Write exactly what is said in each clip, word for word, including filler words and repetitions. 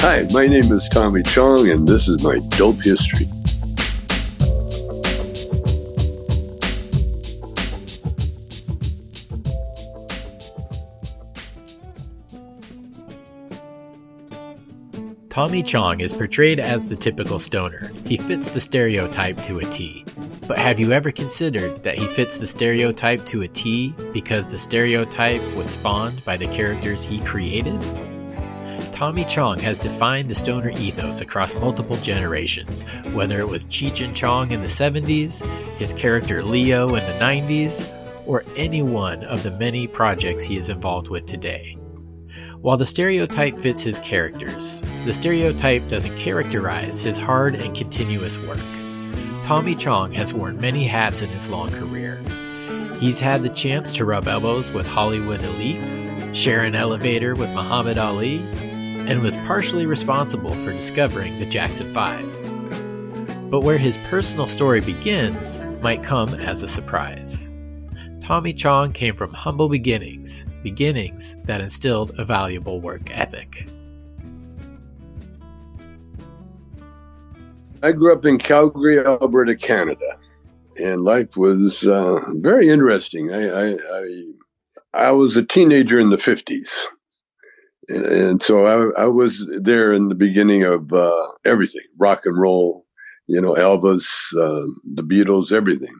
Hi, my name is Tommy Chong, and this is my dope history. Tommy Chong is portrayed as the typical stoner. He fits the stereotype to a T. But have you ever considered that he fits the stereotype to a T because the stereotype was spawned by the characters he created? Tommy Chong has defined the stoner ethos across multiple generations, whether it was Cheech and Chong in the seventies, his character Leo in the nineties, or any one of the many projects he is involved with today. While the stereotype fits his characters, the stereotype doesn't characterize his hard and continuous work. Tommy Chong has worn many hats in his long career. He's had the chance to rub elbows with Hollywood elites, share an elevator with Muhammad Ali, and was partially responsible for discovering the Jackson Five. But where his personal story begins might come as a surprise. Tommy Chong came from humble beginnings, beginnings that instilled a valuable work ethic. I grew up in Calgary, Alberta, Canada, and life was uh, very interesting. I, I, I, I was a teenager in the fifties, and, and so I, I was there in the beginning of uh, everything, rock and roll, you know, Elvis, uh, the Beatles, everything.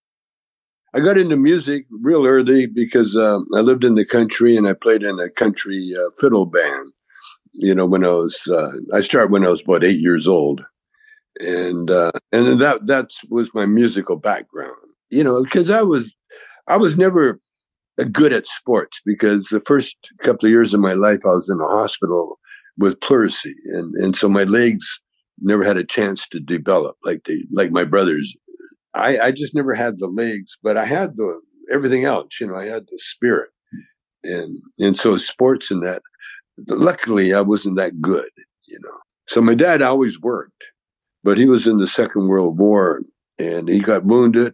I got into music real early because um, I lived in the country and I played in a country uh, fiddle band. You know, when I was, uh, I started when I was about eight years old, and uh, and that that was my musical background. You know, because I was, I was never good at sports because the first couple of years of my life I was in a hospital with pleurisy, and and so my legs never had a chance to develop like they like my brothers. I, I just never had the legs, but I had the everything else. You know, I had the spirit, and and so sports and that. Luckily, I wasn't that good. You know, so my dad always worked, but he was in the Second World War, and he got wounded,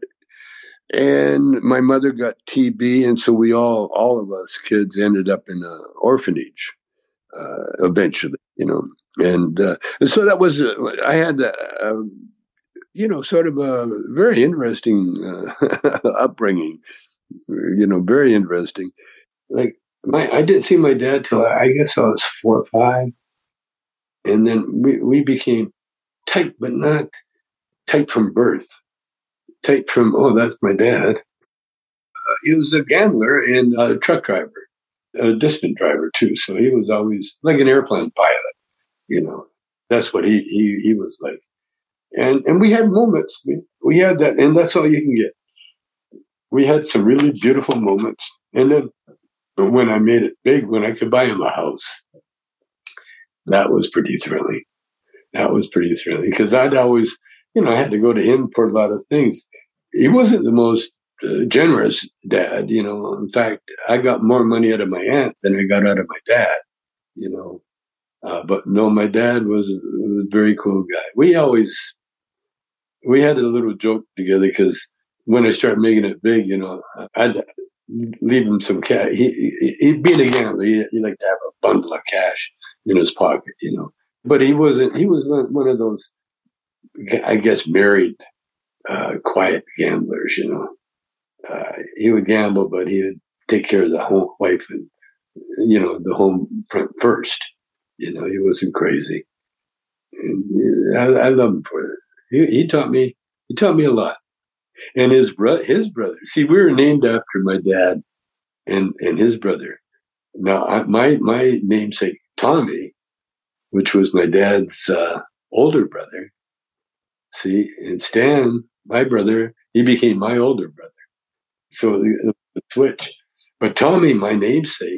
and my mother got T B, and so we all, all of us kids, ended up in an orphanage uh, eventually. You know, and, uh, and so that was uh, I had. Uh, you know, sort of a very interesting uh, upbringing, you know, very interesting. Like, my, I didn't see my dad till I guess I was four or five. And then we, we became tight, but not tight from birth. Tight from, oh, that's my dad. Uh, he was a gambler and a truck driver, a distant driver too. So he was always like an airplane pilot, you know. That's what he he he was like. And and we had moments. We, we had that, and that's all you can get. We had some really beautiful moments. And then when I made it big, when I could buy him a house, that was pretty thrilling. That was pretty thrilling because I'd always, you know, I had to go to him for a lot of things. He wasn't the most uh, generous dad, you know. In fact, I got more money out of my aunt than I got out of my dad, you know. Uh, but no, my dad was, was a very cool guy. We always, we had a little joke together because when I started making it big, you know, I'd leave him some cash. He, he, he being a gambler, he, he liked to have a bundle of cash in his pocket, you know. But he wasn't, he was one of those, I guess, married, uh, quiet gamblers, you know. Uh, he would gamble, but he would take care of the home wife and, you know, the home front first. You know, he wasn't crazy. And I, I love him for that. He, he taught me, he taught me a lot. And his brother, his brother, see, we were named after my dad and, and his brother. Now, I, my, my namesake, Tommy, which was my dad's uh, older brother. See, and Stan, my brother, he became my older brother. So the, the switch. But Tommy, my namesake,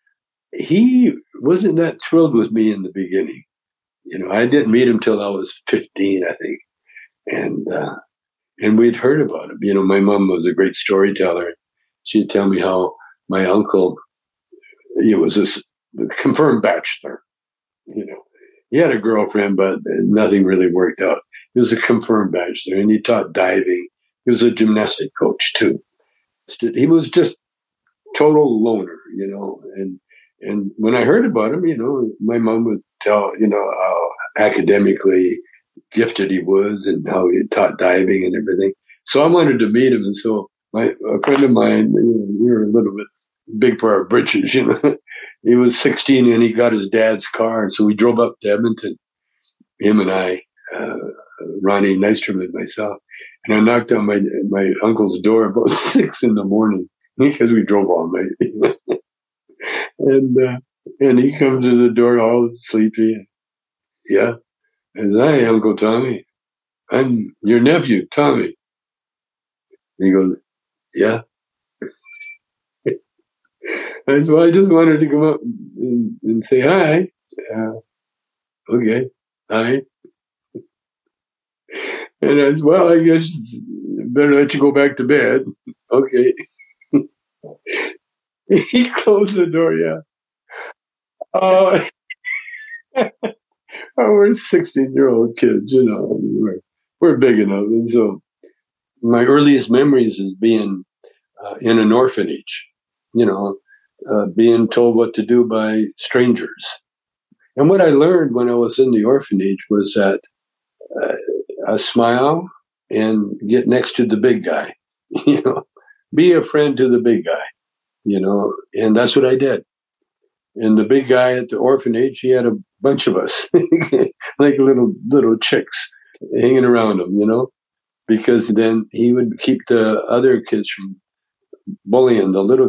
he wasn't that thrilled with me in the beginning. You know, I didn't meet him till I was fifteen, I think. And, uh, and we'd heard about him. You know, my mom was a great storyteller. She'd tell me how my uncle, he was a confirmed bachelor. You know, he had a girlfriend, but nothing really worked out. He was a confirmed bachelor and he taught diving. He was a gymnastic coach too. He was just total loner, you know, and, And when I heard about him, you know, my mom would tell, you know, how academically gifted he was and how he taught diving and everything. So I wanted to meet him. And so my a friend of mine, you know, we were a little bit big for our britches, you know. He was sixteen and he got his dad's car. And so we drove up to Edmonton, him and I, uh, Ronnie Nystrom and myself. And I knocked on my my uncle's door about six in the morning because we drove all night. and uh, and he comes to the door all sleepy. Yeah. I said, "Hi, Uncle Tommy. I'm your nephew, Tommy." And he goes, "Yeah." I said, "Well, I just wanted to come up and, and say hi." Uh, okay. Hi. And I said, "Well, I guess better let you go back to bed." Okay. He closed the door, yeah. Oh, oh we're sixteen-year-old kids, you know. We're, we're big enough. And so my earliest memories is being uh, in an orphanage, you know, uh, being told what to do by strangers. And what I learned when I was in the orphanage was that uh, a smile and get next to the big guy, you know, be a friend to the big guy, you know, and that's what I did. And the big guy at the orphanage, he had a bunch of us, like little little chicks hanging around him, you know, because then he would keep the other kids from bullying the little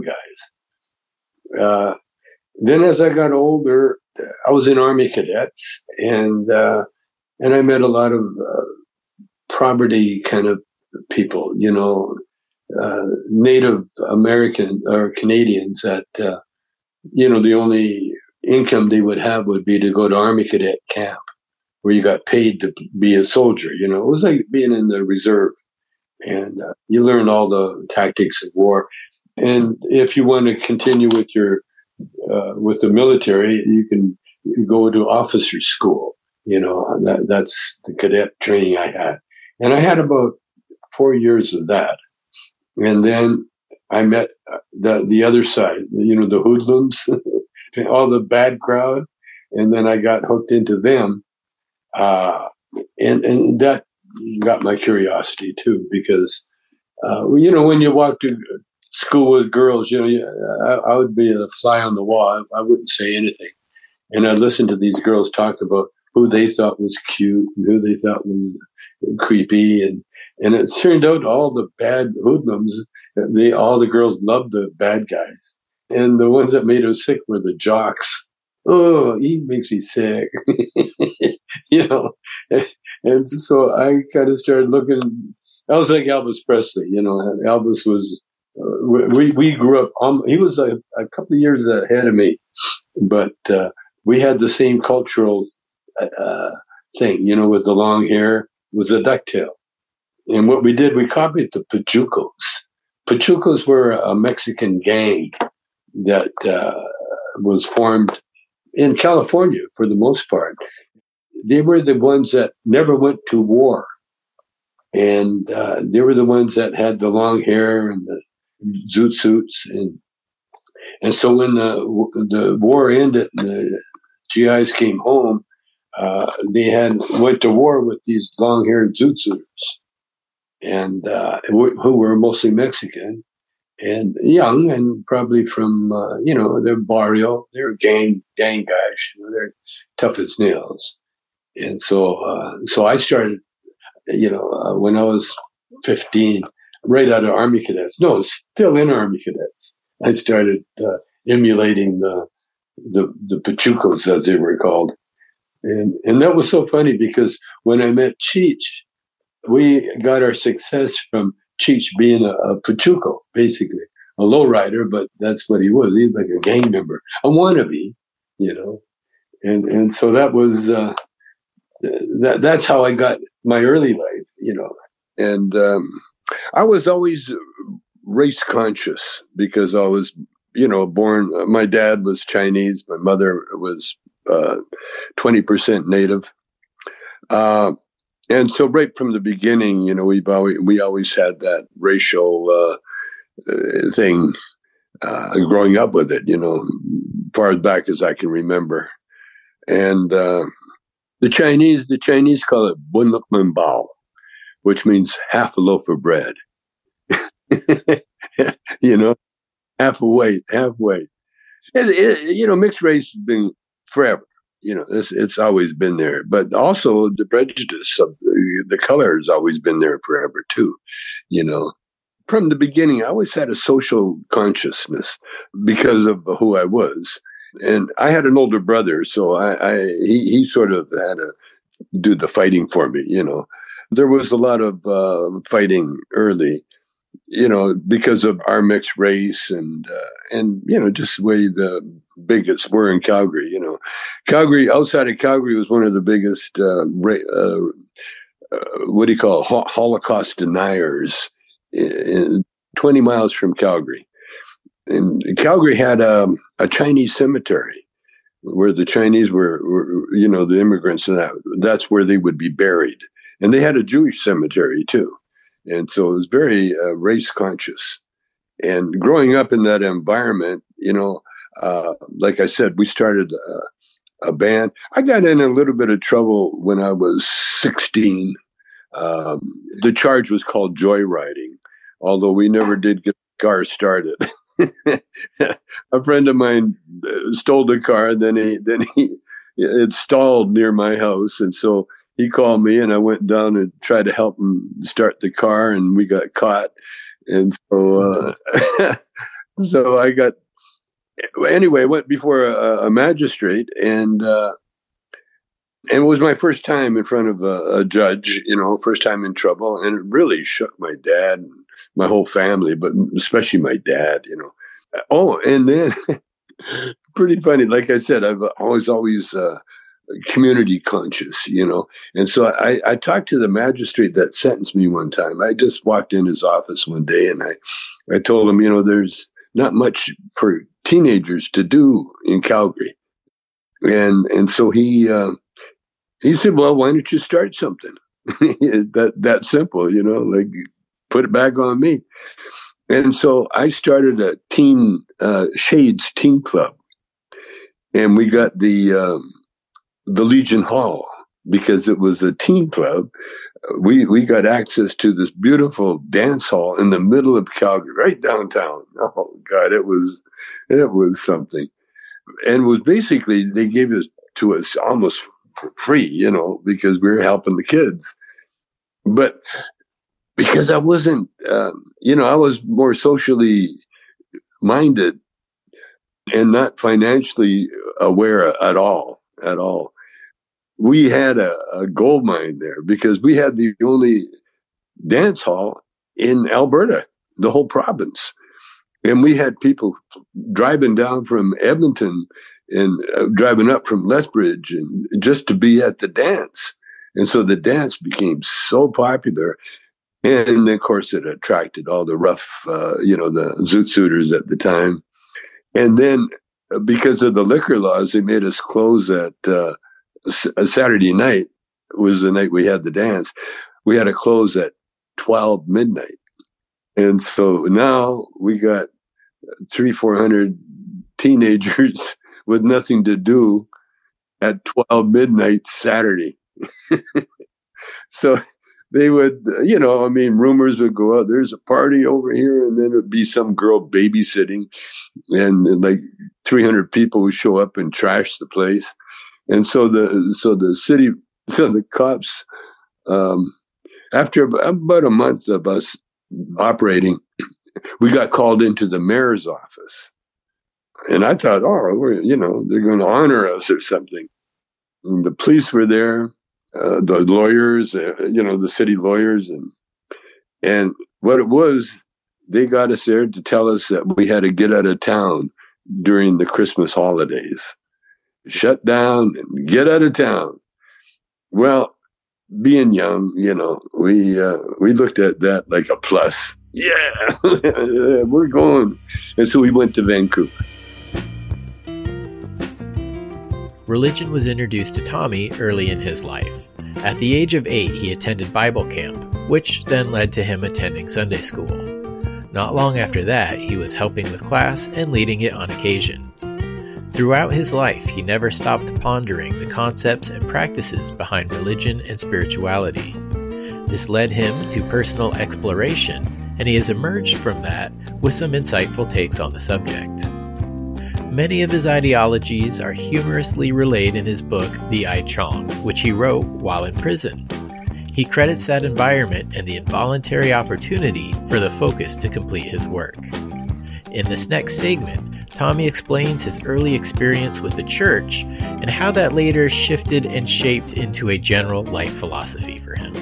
guys. Uh, then as I got older, I was in Army Cadets, and uh, and I met a lot of uh, poverty kind of people, you know, uh, Native American or Canadians that, uh, you know, the only income they would have would be to go to Army Cadet camp where you got paid to be a soldier. You know, it was like being in the reserve, and uh, you learn all the tactics of war. And if you want to continue with your uh, with the military, you can go to officer school. You know, that, that's the cadet training I had, and I had about four years of that. And then I met the the other side, you know, the hoodlums, all the bad crowd, and then I got hooked into them, uh, and and that got my curiosity too, because uh, you know, when you walk to school with girls, you know, I, I would be a fly on the wall. I, I wouldn't say anything, and I'd listen to these girls talk about who they thought was cute and who they thought was creepy, and. And it turned out all the bad hoodlums, they all the girls loved the bad guys. And the ones that made them sick were the jocks. Oh, he makes me sick. You know. And so I kind of started looking. I was like Elvis Presley, you know. Elvis was, uh, we, we grew up, um, he was a, a couple of years ahead of me. But uh, we had the same cultural uh, thing, you know, with the long hair. It was a ducktail. And what we did, we copied the Pachucos. Pachucos were a Mexican gang that uh, was formed in California for the most part. They were the ones that never went to war. And uh, they were the ones that had the long hair and the zoot suits. And, and so when the, the war ended and the G Is came home, uh, they had went to war with these long-haired zoot suiters. And uh, who were mostly Mexican and young, and probably from uh, you know, their barrio. They're gang gang guys. You know, they're tough as nails. And so, uh, so I started, you know, uh, when I was fifteen, right out of Army Cadets. No, still in Army Cadets. I started uh, emulating the the the Pachucos, as they were called, and and that was so funny because when I met Cheech. We got our success from Cheech being a, a Pachuco, basically. A lowrider, but that's what he was. He was like a gang member, a wannabe, you know. And and so that was, uh, that. that's how I got my early life, you know. And um, I was always race conscious because I was, you know, born, my dad was Chinese. My mother was uh, twenty percent native. Uh, And so right from the beginning, you know, we've always, we always had that racial uh, thing uh, growing up with it, you know, far back as I can remember. And uh, the Chinese, the Chinese call it bunluk bao, which means half a loaf of bread. You know, half a weight, half weight. It, it, you know, mixed race has been forever. You know, it's, it's always been there. But also the prejudice of the, the color has always been there forever too. You know, from the beginning, I always had a social consciousness because of who I was. And I had an older brother, so I, I he, he sort of had to do the fighting for me, you know. There was a lot of uh, fighting early, you know, because of our mixed race and, uh, and you know, just the way the bigots were in Calgary, you know. Calgary, outside of Calgary, was one of the biggest, uh, ra- uh, uh, what do you call it, Ho- Holocaust deniers in, in twenty miles from Calgary. And Calgary had a, a Chinese cemetery where the Chinese were, were, you know, the immigrants, and that, that's where they would be buried. And they had a Jewish cemetery too. And so it was very uh, race conscious. And growing up in that environment, you know, uh, like I said, we started a, a band. I got in a little bit of trouble when I was sixteen. Um, the charge was called joyriding, although we never did get the car started. A friend of mine stole the car, then he then he it stalled near my house, and so he called me, and I went down and tried to help him start the car, and we got caught. And so uh, so I got anyway went before a, a magistrate, and uh, and it was my first time in front of a, a judge, you know, first time in trouble, and it really shook my dad and my whole family, but especially my dad, you know. Oh, and then pretty funny. Like I said, I've always, always uh, community conscious, you know. And so I, I talked to the magistrate that sentenced me one time. I just walked in his office one day, and I, I told him, you know, there's not much for teenagers to do in Calgary. And and so he uh, he said, well, why don't you start something? that that simple, you know, like put it back on me. And so I started a teen, uh, Shades Teen Club. And we got the, um, the Legion Hall because it was a teen club. We, we got access to this beautiful dance hall in the middle of Calgary, right downtown. Oh God, it was, it was something. And it was basically, they gave it to us almost for free, you know, because we were helping the kids. But because I wasn't, um, you know, I was more socially minded and not financially aware at all, at all. We had a, a gold mine there because we had the only dance hall in Alberta, the whole province. And we had people driving down from Edmonton and uh, driving up from Lethbridge and just to be at the dance. And so the dance became so popular. And of course, it attracted all the rough, uh, you know, the zoot suiters at the time. And then because of the liquor laws, they made us close at uh, a Saturday night was the night we had the dance. We had to close at twelve midnight. And so now we got three, four hundred teenagers with nothing to do at twelve midnight Saturday. So they would, you know, I mean, rumors would go out, there's a party over here, and then it would be some girl babysitting, and, and like three hundred people would show up and trash the place. And so the, so the city, so the cops, um, after about a month of us operating, we got called into the mayor's office. And I thought, oh, we're, you know, they're going to honor us or something. And the police were there. Uh, the lawyers, uh, you know, the city lawyers. And and what it was, they got us there to tell us that we had to get out of town during the Christmas holidays. Shut down and get out of town. Well, being young, you know, we uh, we looked at that like a plus. Yeah, we're going. And so we went to Vancouver. Religion was introduced to Tommy early in his life. At the age of eight, he attended Bible camp, which then led to him attending Sunday school. Not long after that, he was helping with class and leading it on occasion. Throughout his life, he never stopped pondering the concepts and practices behind religion and spirituality. This led him to personal exploration, and he has emerged from that with some insightful takes on the subject. Many of his ideologies are humorously relayed in his book, The I Chong, which he wrote while in prison. He credits that environment and the involuntary opportunity for the focus to complete his work. In this next segment, Tommy explains his early experience with the church and how that later shifted and shaped into a general life philosophy for him.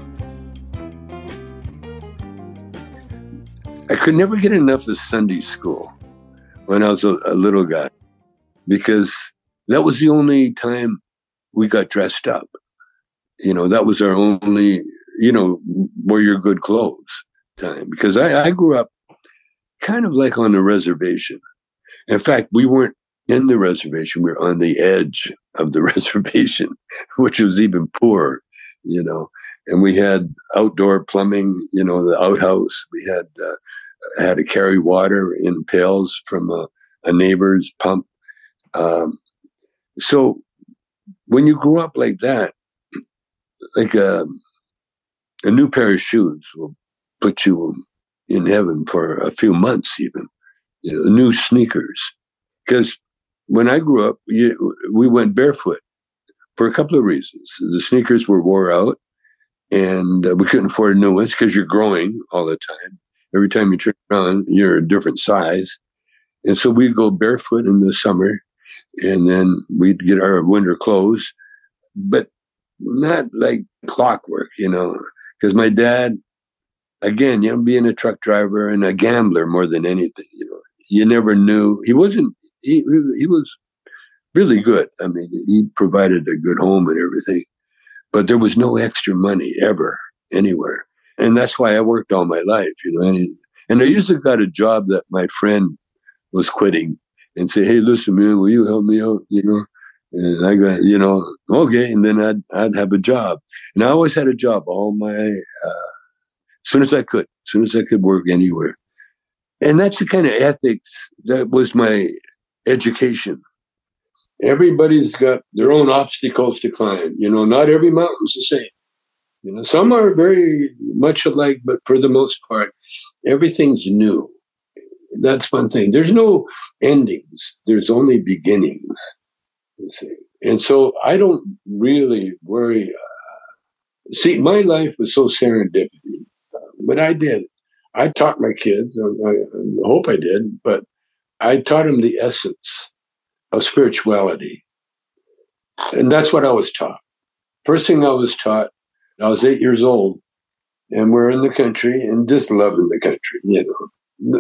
I could never get enough of Sunday school when I was a, a little guy, because that was the only time we got dressed up. You know, that was our only, you know, wear your good clothes time. Because I, I grew up kind of like on a reservation. In fact, we weren't in the reservation. We were on the edge of the reservation, which was even poorer, you know. And we had outdoor plumbing, you know, the outhouse. We had uh, had to carry water in pails from a, a neighbor's pump. Um, so when you grew up like that, like a, a new pair of shoes will put you in heaven for a few months even. You know, new sneakers. Because when I grew up, you, we went barefoot for a couple of reasons. The sneakers were wore out, and uh, we couldn't afford new ones because you're growing all the time. Every time you turn around, you're a different size. And so we'd go barefoot in the summer, and then we'd get our winter clothes, but not like clockwork, you know, because my dad, again, you know, being a truck driver and a gambler more than anything, you know, you never knew. He wasn't, he, he was really good. I mean, he provided a good home and everything, but there was no extra money ever, anywhere. And that's why I worked all my life, you know, and, and I usually got a job that my friend was quitting and say, hey, listen, man, will you help me out, you know? And I got, you know, okay. And then I'd, I'd have a job. And I always had a job all my, uh, as soon as I could, as soon as I could work anywhere. And that's the kind of ethics that was my education. Everybody's got their own obstacles to climb. You know, not every mountain's the same. You know, some are very much alike, but for the most part, everything's new. That's one thing. There's no endings. There's only beginnings, you see. And so I don't really worry. Uh, see, my life was so serendipity. Uh, what I did, I taught my kids, I, I hope I did, but I taught them the essence of spirituality. And that's what I was taught. First thing I was taught, I was eight years old, and we're in the country and just loving the country, you know.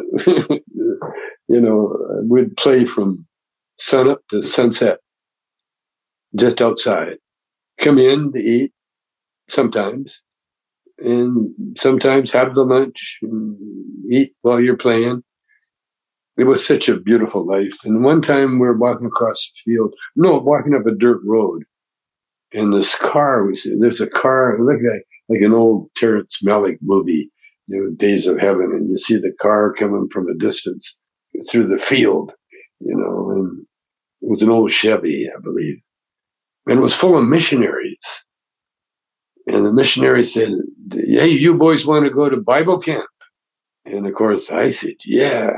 You know, we'd play from sunup to sunset, just outside. Come in to eat sometimes, and sometimes have the lunch and eat while you're playing. It was such a beautiful life. And one time we were walking across the field, no, walking up a dirt road, and this car, we see, there's a car, it looked like, like an old Terrence Malick movie, you know, Days of Heaven, and you see the car coming from a distance through the field, you know, and it was an old Chevy, I believe. And it was full of missionaries. And the missionary said, hey, you boys want to go to Bible camp? And of course I said, yeah.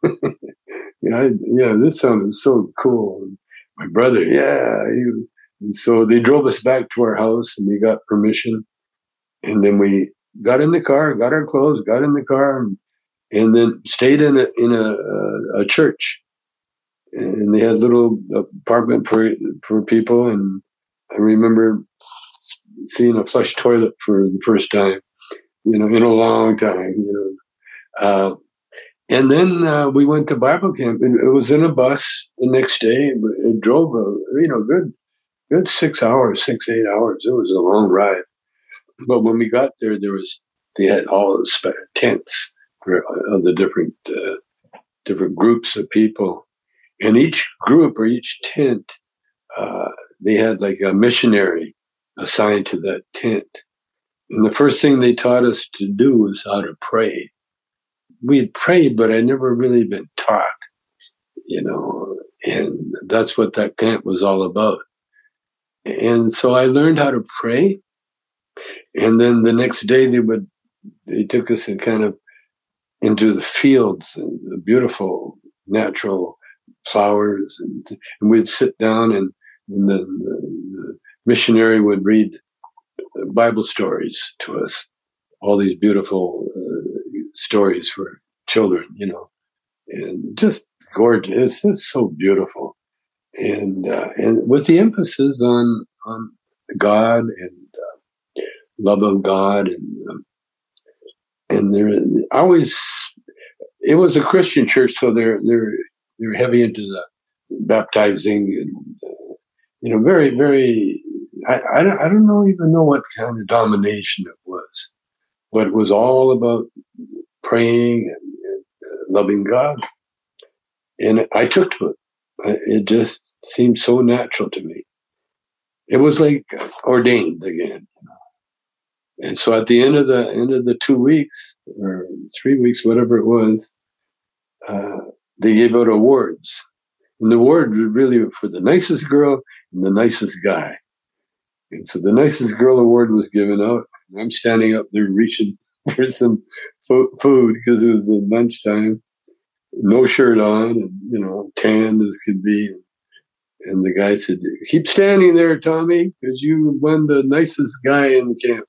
yeah, I, yeah, this sounded so cool. And my brother, yeah. He, and so they drove us back to our house, and we got permission. And then we got in the car, got our clothes, got in the car, and, and then stayed in a in a, a, a church. And they had a little apartment for for people. And I remember seeing a flush toilet for the first time, you know, in a long time, you know. Uh, and then uh, we went to Bible camp, and it was in a bus the next day. It drove a, you know, good, good six hours, six, eight hours. It was a long ride. But when we got there, there was, they had all the tents for uh, the different, uh, different groups of people. And each group or each tent, uh, they had like a missionary assigned to that tent. And the first thing they taught us to do was how to pray. We had prayed, but I'd never really been taught, you know. And that's what that camp was all about. And so I learned how to pray. And then the next day they would, they took us and kind of into the fields and the beautiful natural flowers. And, and we'd sit down and, and the, the, the missionary would read Bible stories to us, all these beautiful uh, stories for children, you know, and just gorgeous. It's so beautiful. And, uh, and with the emphasis on, on God and uh, love of God. And, um, and there, I always, it was a Christian church, so they're, they're, they're heavy into the baptizing and, uh, you know, very, very, I, I, don't, I don't know, even know what kind of domination it was, but it was all about praying and, and uh, loving God. And I took to it. It just seemed so natural to me. It was like ordained again. You know? And so at the end of the end of the two weeks or three weeks, whatever it was, uh, they gave out awards. And the award was really for the nicest girl and the nicest guy. And so the nicest girl award was given out. And I'm standing up there reaching for some fo- food because it was lunchtime. No shirt on, and, you know, tanned as could be. And the guy said, "Keep standing there, Tommy, because you won the nicest guy in camp."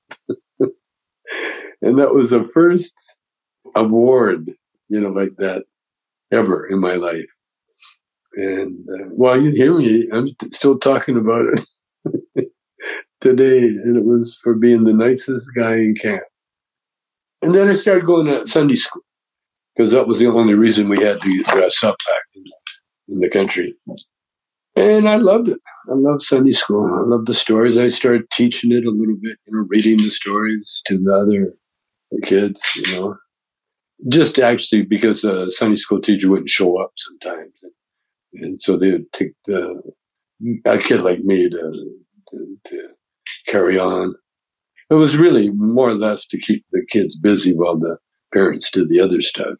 And that was the first award, you know, like that ever in my life. And uh, well, you hear me, I'm t- still talking about it today. And it was for being the nicest guy in camp. And then I started going to Sunday school, because that was the only reason we had to dress up back in, in the country. And I loved it. I loved Sunday school. I loved the stories. I started teaching it a little bit, you know, reading the stories to the other kids, you know. Just actually because a Sunday school teacher wouldn't show up sometimes. And, and so they would take the, a kid like me to, to, to carry on. It was really more or less to keep the kids busy while the parents did the other stuff.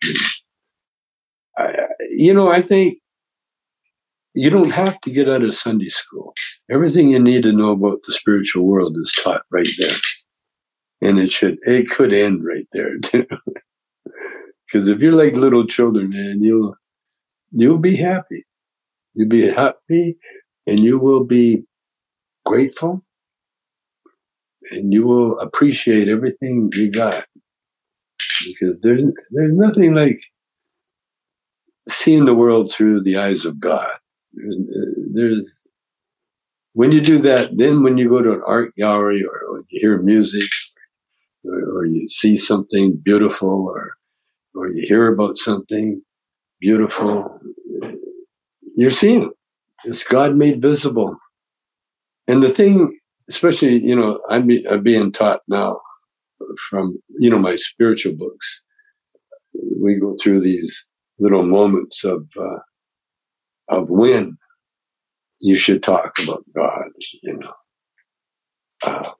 I, you know, I think you don't have to get out of Sunday school. Everything you need to know about the spiritual world is taught right there. And it should, it could end right there too. Because if you're like little children, man, you'll, you'll be happy. You'll be happy and you will be grateful and you will appreciate everything you got. Because there's there's nothing like seeing the world through the eyes of God. There's, there's when you do that, then when you go to an art gallery or, or you hear music or, or you see something beautiful or or you hear about something beautiful, you're seeing it. It's God made visible. And the thing, especially, you know, I'm, be, I'm being taught now from, you know, my spiritual books. We go through these little moments of uh, of when you should talk about God, you know. Uh,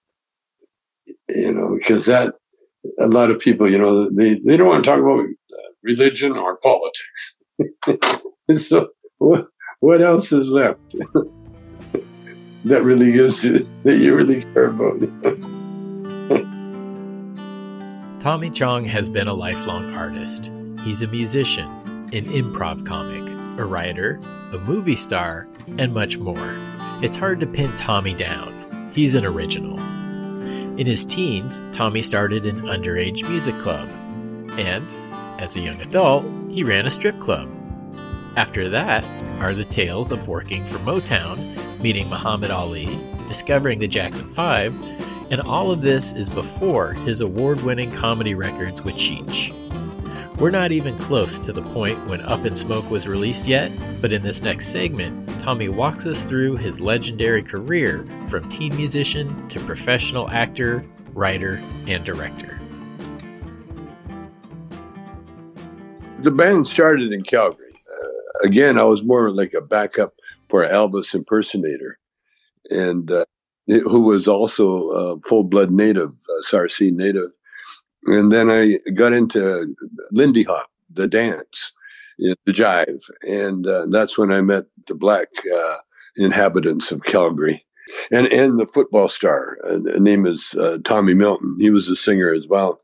you know, because that, a lot of people, you know, they, they don't want to talk about religion or politics. So what, what else is left that really gives you, that you really care about? Tommy Chong has been a lifelong artist. He's a musician, an improv comic, a writer, a movie star, and much more. It's hard to pin Tommy down. He's an original. In his teens, Tommy started an underage music club. And, as a young adult, he ran a strip club. After that are the tales of working for Motown, meeting Muhammad Ali, discovering the Jackson Five, and all of this is before his award-winning comedy records with Cheech. We're not even close to the point when Up in Smoke was released yet, but in this next segment, Tommy walks us through his legendary career from teen musician to professional actor, writer, and director. The band started in Calgary. Uh, again, I was more like a backup for an Elvis impersonator. And uh, who was also a full-blood native, a Sarcee native. And then I got into Lindy Hop, the dance. in the Jive. And uh, that's when I met the black uh, inhabitants of Calgary. And and the football star, uh, the name is uh, Tommy Milton. He was a singer as well.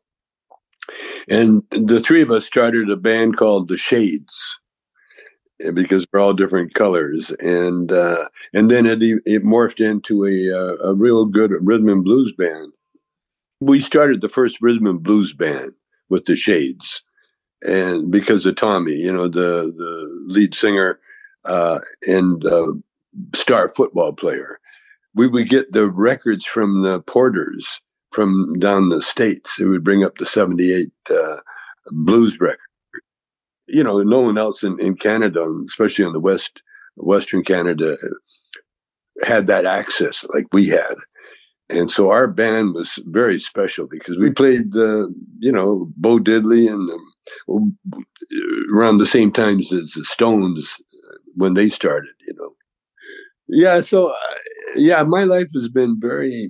And the three of us started a band called The Shades, because we're all different colors. And uh, and then it, it morphed into a, a real good rhythm and blues band. We started the first rhythm and blues band with The Shades. And because of Tommy, you know, the, the lead singer uh, and uh, star football player. We would get the records from the porters from down the States. It would bring up the seventy-eight uh, blues record. You know, no one else in, in Canada, especially in the West, Western Canada, had that access like we had. And so our band was very special because we played the, you know, Bo Diddley and um, around the same times as the Stones when they started, you know. Yeah, so, uh, yeah, my life has been very,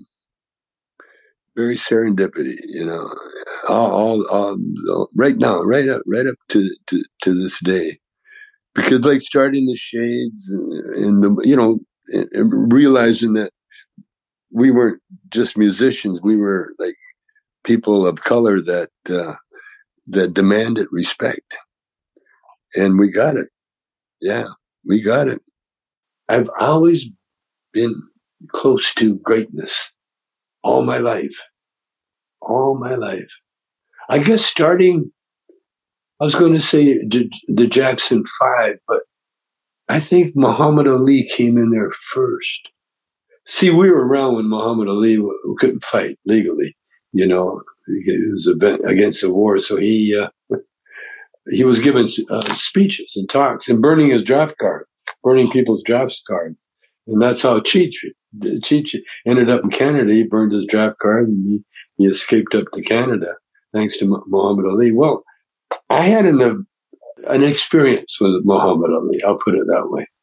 very serendipity, you know, all, all, all right now, right up, right up to, to, to this day. Because like starting the Shades and, and the, you know, and, and realizing that we weren't just musicians, we were like people of color that, uh, that demanded respect. And we got it. Yeah, we got it. I've always been close to greatness all my life, all my life. I guess starting, I was going to say the Jackson Five, but I think Muhammad Ali came in there first. See, we were around when Muhammad Ali couldn't fight legally, you know, it was against the war. So he, uh, he was giving uh, speeches and talks and burning his draft card. Burning people's draft cards. And that's how Cheech, Cheech ended up in Canada. He burned his draft card and he, he escaped up to Canada thanks to Muhammad Ali. Well, I had an, an experience with Muhammad Ali. I'll put it that way.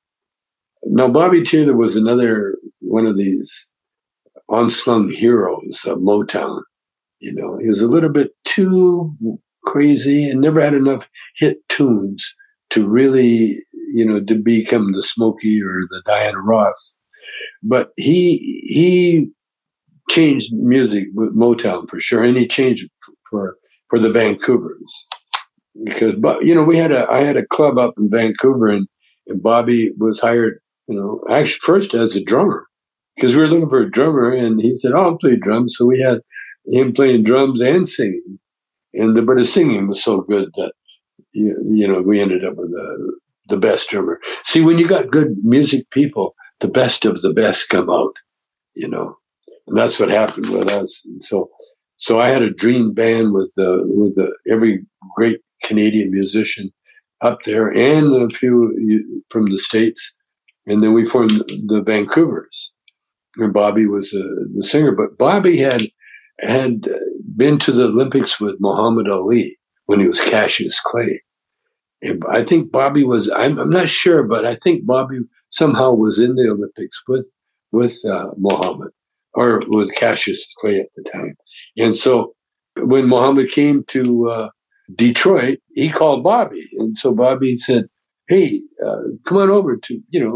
Now, Bobby Taylor was another one of these unsung heroes of Motown. You know, he was a little bit too crazy and never had enough hit tunes to really, you know, to become the Smokey or the Diana Ross. But he he changed music with Motown for sure, and he changed for for the Vancouvers. Because, you know, we had a I had a club up in Vancouver, and, and Bobby was hired, you know, actually first as a drummer, because we were looking for a drummer, and he said, "Oh, I'll play drums." So we had him playing drums and singing, and the, but his singing was so good that you, you know we ended up with the the best drummer. See, when you got good music people, the best of the best come out, you know, and that's what happened with us. And so, so I had a dream band with the with the every great Canadian musician up there, and a few from the States, and then we formed the Vancouvers. And Bobby was a, the singer, but Bobby had had been to the Olympics with Muhammad Ali when he was Cassius Clay. And I think Bobby was. I'm, I'm not sure, but I think Bobby somehow was in the Olympics with with uh, Muhammad or with Cassius Clay at the time. And so when Muhammad came to uh, Detroit, he called Bobby. And so Bobby said, "Hey, uh, come on over to, you know,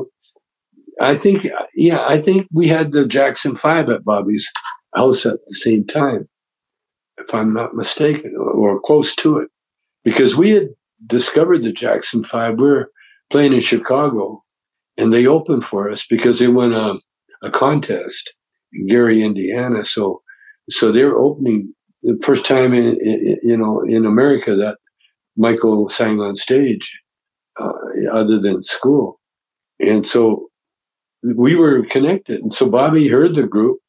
I think, yeah, I think we had the Jackson Five at Bobby's house at the same time, if I'm not mistaken, or, or close to it, because we had discovered the Jackson Five. We were playing in Chicago, and they opened for us because they won a, a contest in Gary, Indiana. So, so they were opening the first time in, in you know in America that Michael sang on stage, uh, other than school, and so we were connected. And so Bobby heard the group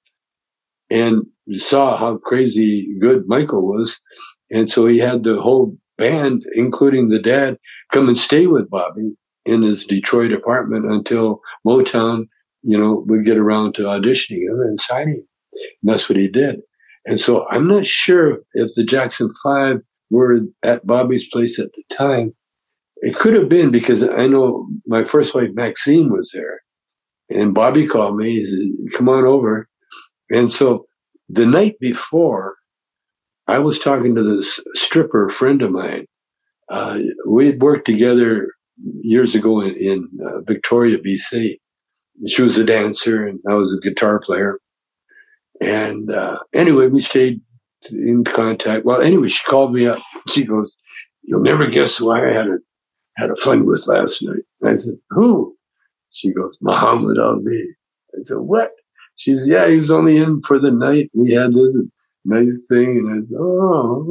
and saw how crazy good Michael was, and so he had the whole band, including the dad, come and stay with Bobby in his Detroit apartment until Motown, you know, would get around to auditioning him and signing him. And that's what he did. And so I'm not sure if the Jackson Five were at Bobby's place at the time. It could have been, because I know my first wife, Maxine, was there. And Bobby called me. He said, "Come on over." And so the night before, I was talking to this stripper friend of mine uh, we'd worked together years ago in, in uh, Victoria, B C. She was a dancer and I was a guitar player. And uh, anyway, we stayed in contact. Well, anyway, she called me up. She goes, "You'll never guess who I had a had a fun with last night." I said, "Who?" She goes, "Muhammad Ali." I said, "What?" She said, "Yeah, he was only in for the night. We had this nice thing." And I said, "Oh."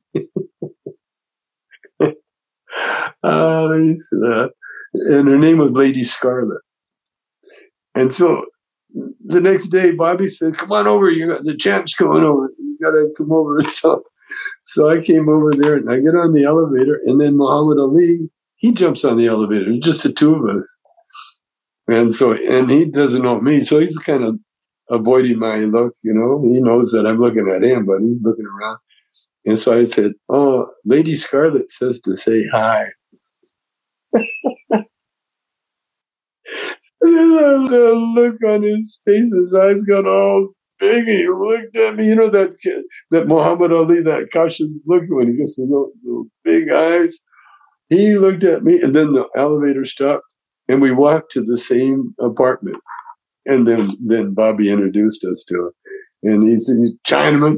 uh, and her name was Lady Scarlet. And so the next day, Bobby said, "Come on over. You got the champ's coming over. You got to come over." So, so I came over there and I get on the elevator, and then Muhammad Ali, he jumps on the elevator. It's just the two of us. And so, and he doesn't know me. So he's kind of avoiding my look, you know. He knows that I'm looking at him, but he's looking around. And so I said, "Oh, Lady Scarlet says to say hi." The look on his face, his eyes got all big, and he looked at me. You know that that Muhammad Ali, that cautious look when he gets the little, little big eyes. He looked at me, and then the elevator stopped, and we walked to the same apartment. And then, then Bobby introduced us to him, and he said, "Chinaman."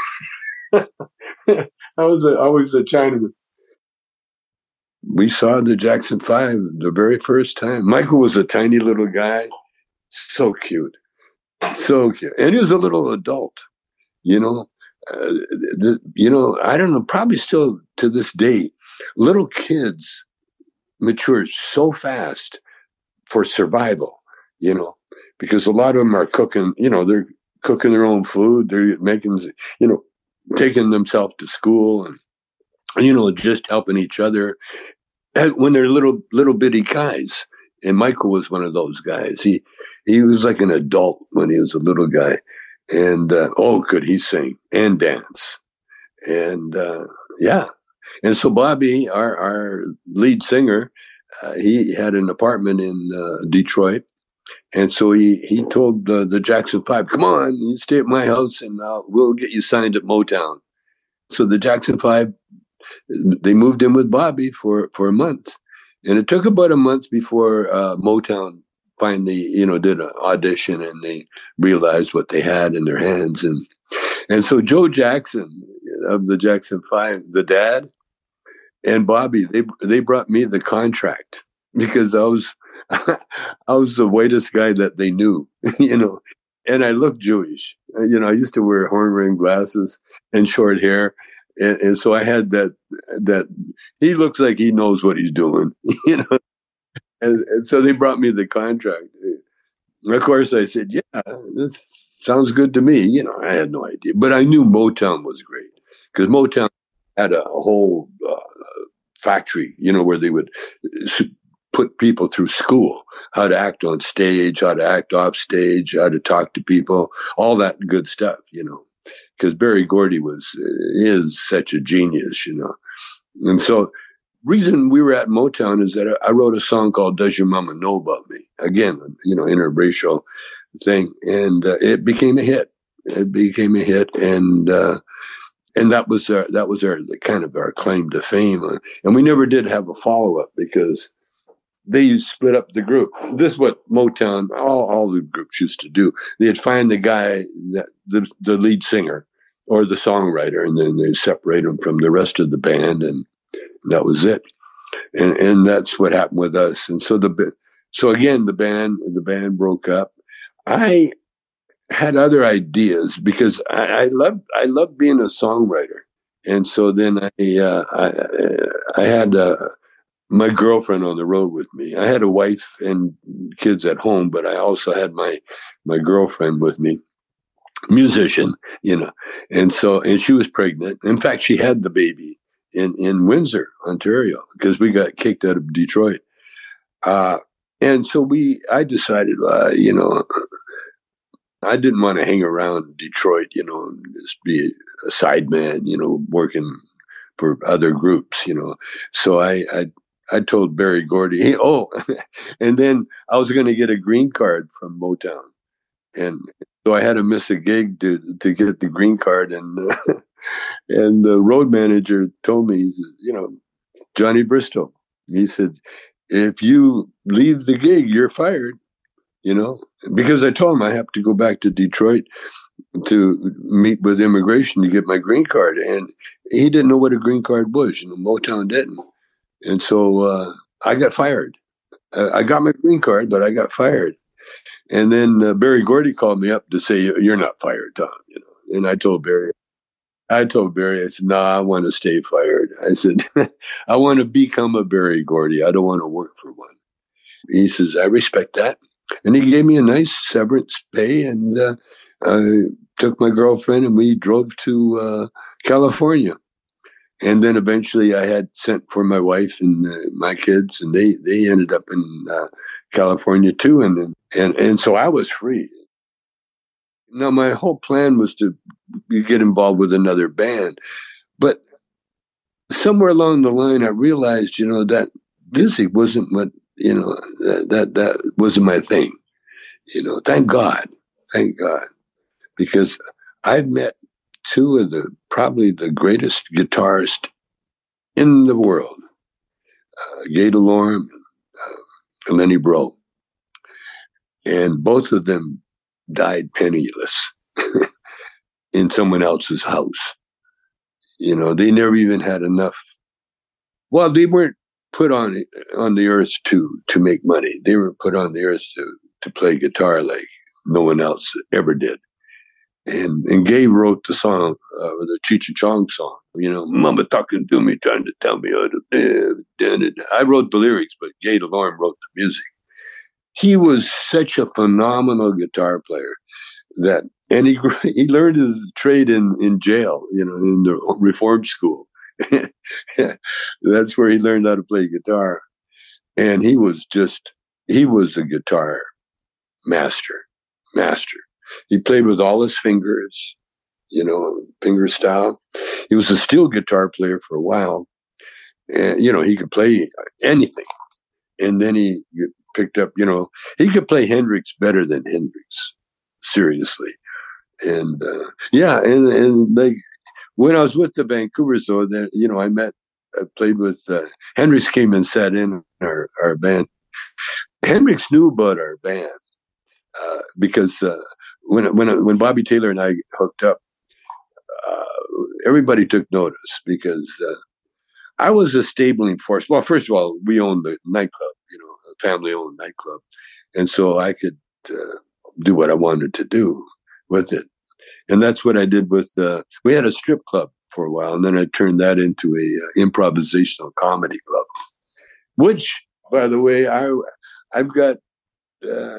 I was a, always a Chinaman. We saw the Jackson Five the very first time. Michael was a tiny little guy, so cute, so cute, and he was a little adult. You know, uh, the, you know, I don't know. Probably still to this day, little kids mature so fast for survival. You know, because a lot of them are cooking. You know, they're cooking their own food. They're making, you know, taking themselves to school and, you know, just helping each other when they're little, little bitty guys. And Michael was one of those guys. He, he was like an adult when he was a little guy. And, uh, oh, could he sing and dance. And, uh, yeah. And so Bobby, our, our lead singer, uh, he had an apartment in uh, Detroit. And so he, he told uh, the Jackson Five, "Come on, you stay at my house and uh, we'll get you signed at Motown." So the Jackson Five, they moved in with Bobby for, for a month. And it took about a month before uh, Motown finally, you know, did an audition and they realized what they had in their hands. And and so Joe Jackson of the Jackson Five, the dad, and Bobby, they they brought me the contract because I was I was the whitest guy that they knew, you know, and I looked Jewish. You know, I used to wear horn rim glasses and short hair. And, and so I had that, that he looks like he knows what he's doing, you know. And, and so they brought me the contract. Of course, I said, "Yeah, this sounds good to me." You know, I had no idea. But I knew Motown was great because Motown had a, a whole uh, factory, you know, where they would put people through school, how to act on stage, how to act off stage, how to talk to people, all that good stuff, you know. Because Berry Gordy was is such a genius, you know. And so reason we were at Motown is that I wrote a song called "Does Your Mama Know About Me?" Again, you know, interracial thing. And uh, it became a hit. It became a hit. And uh, and that was our, that was our kind of our claim to fame. And we never did have a follow-up because they split up the group. This is what Motown, all, all the groups used to do. They'd find the guy, that the, the lead singer or the songwriter, and then they'd separate him from the rest of the band, and that was it. And, and that's what happened with us. And so the so again, the band the band broke up. I had other ideas because I, I loved I loved being a songwriter, and so then I uh, I, I had. Uh, my girlfriend on the road with me. I had a wife and kids at home, but I also had my, my girlfriend with me, musician, you know. And so, and she was pregnant. In fact, she had the baby in, in Windsor, Ontario, because we got kicked out of Detroit. Uh, and so we, I decided, uh, you know, I didn't want to hang around Detroit, you know, and just be a sideman, you know, working for other groups, you know. So I, I, I told Berry Gordy, hey, oh, and then I was going to get a green card from Motown. And so I had to miss a gig to, to get the green card. And, uh, and the road manager told me, he said, you know, Johnny Bristow. He said, if you leave the gig, you're fired, you know, because I told him I have to go back to Detroit to meet with immigration to get my green card. And he didn't know what a green card was, you know, Motown didn't. And so uh, I got fired. Uh, I got my green card, but I got fired. And then uh, Barry Gordy called me up to say, you're not fired, Tom. You know, and I told Barry, I told Barry, I said, no, nah, I want to stay fired. I said, I want to become a Barry Gordy. I don't want to work for one. He says, I respect that. And he gave me a nice severance pay, and uh, I took my girlfriend and we drove to uh, California. And then eventually I had sent for my wife and uh, my kids, and they, they ended up in uh, California too. And, and, and so I was free. Now, my whole plan was to get involved with another band. But somewhere along the line, I realized, you know, that music wasn't what, you know, that, that, that wasn't my thing. You know, thank God. Thank God. Because I've met two of the, probably the greatest guitarists in the world, uh, Gay DeLorme uh, and Lenny Breau. And both of them died penniless in someone else's house. You know, they never even had enough. Well, they weren't put on on the earth to to make money. They were put on the earth to to play guitar like no one else ever did. And and Gay wrote the song, uh, the Cheech and Chong song. You know, Mama talking to me, trying to tell me how to live. I wrote the lyrics, but Gay DeLorme wrote the music. He was such a phenomenal guitar player that, and he he learned his trade in, in jail, you know, in the reform school. That's where he learned how to play guitar. And he was just, he was a guitar master, master. He played with all his fingers, you know, finger style. He was a steel guitar player for a while. And, you know, he could play anything. And then he picked up, you know, he could play Hendrix better than Hendrix, seriously. And uh, yeah, and, and like when I was with the Vancouvers, though, that, you know, I met, I played with, uh, Hendrix came and sat in our, our band. Hendrix knew about our band uh, because uh, when, when, when Bobby Taylor and I hooked up, uh, everybody took notice because uh, I was a stabling force. Well, first of all, we owned the nightclub, you know, a family-owned nightclub. And so I could uh, do what I wanted to do with it. And that's what I did with, uh, we had a strip club for a while, and then I turned that into a uh, improvisational comedy club, which, by the way, I, I've got, uh,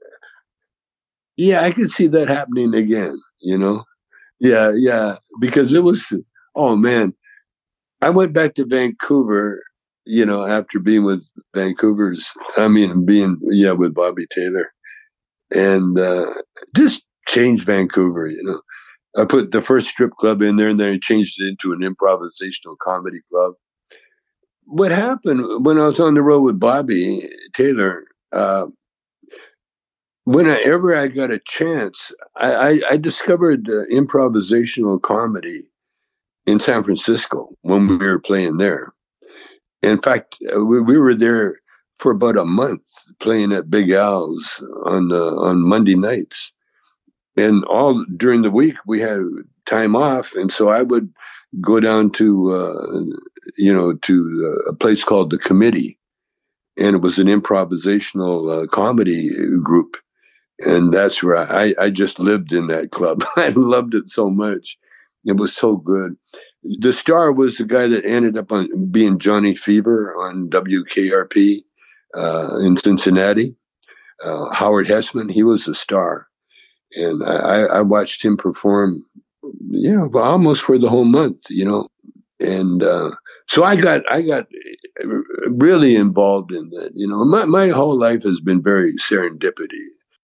yeah, I could see that happening again, you know? Yeah, yeah, because it was, oh man, I went back to Vancouver, you know, after being with Vancouvers, I mean, being, yeah, with Bobby Taylor, and uh, just changed Vancouver, you know. I put the first strip club in there, and then I changed it into an improvisational comedy club. What happened when I was on the road with Bobby Taylor, uh, whenever I got a chance, I, I, I discovered uh, improvisational comedy in San Francisco when we were playing there. In fact, we, we were there for about a month playing at Big Al's on uh, on Monday nights. And all during the week we had time off. And so I would go down to, uh, you know, to a place called The Committee. And it was an improvisational uh, comedy group. And that's where I, I just lived in that club. I loved it so much. It was so good. The star was the guy that ended up on being Johnny Fever on W K R P uh, in Cincinnati. Uh, Howard Hessman, he was the star. And I, I watched him perform, you know, almost for the whole month, you know. And uh, so I got I got really involved in that. You know, my, my whole life has been very serendipity.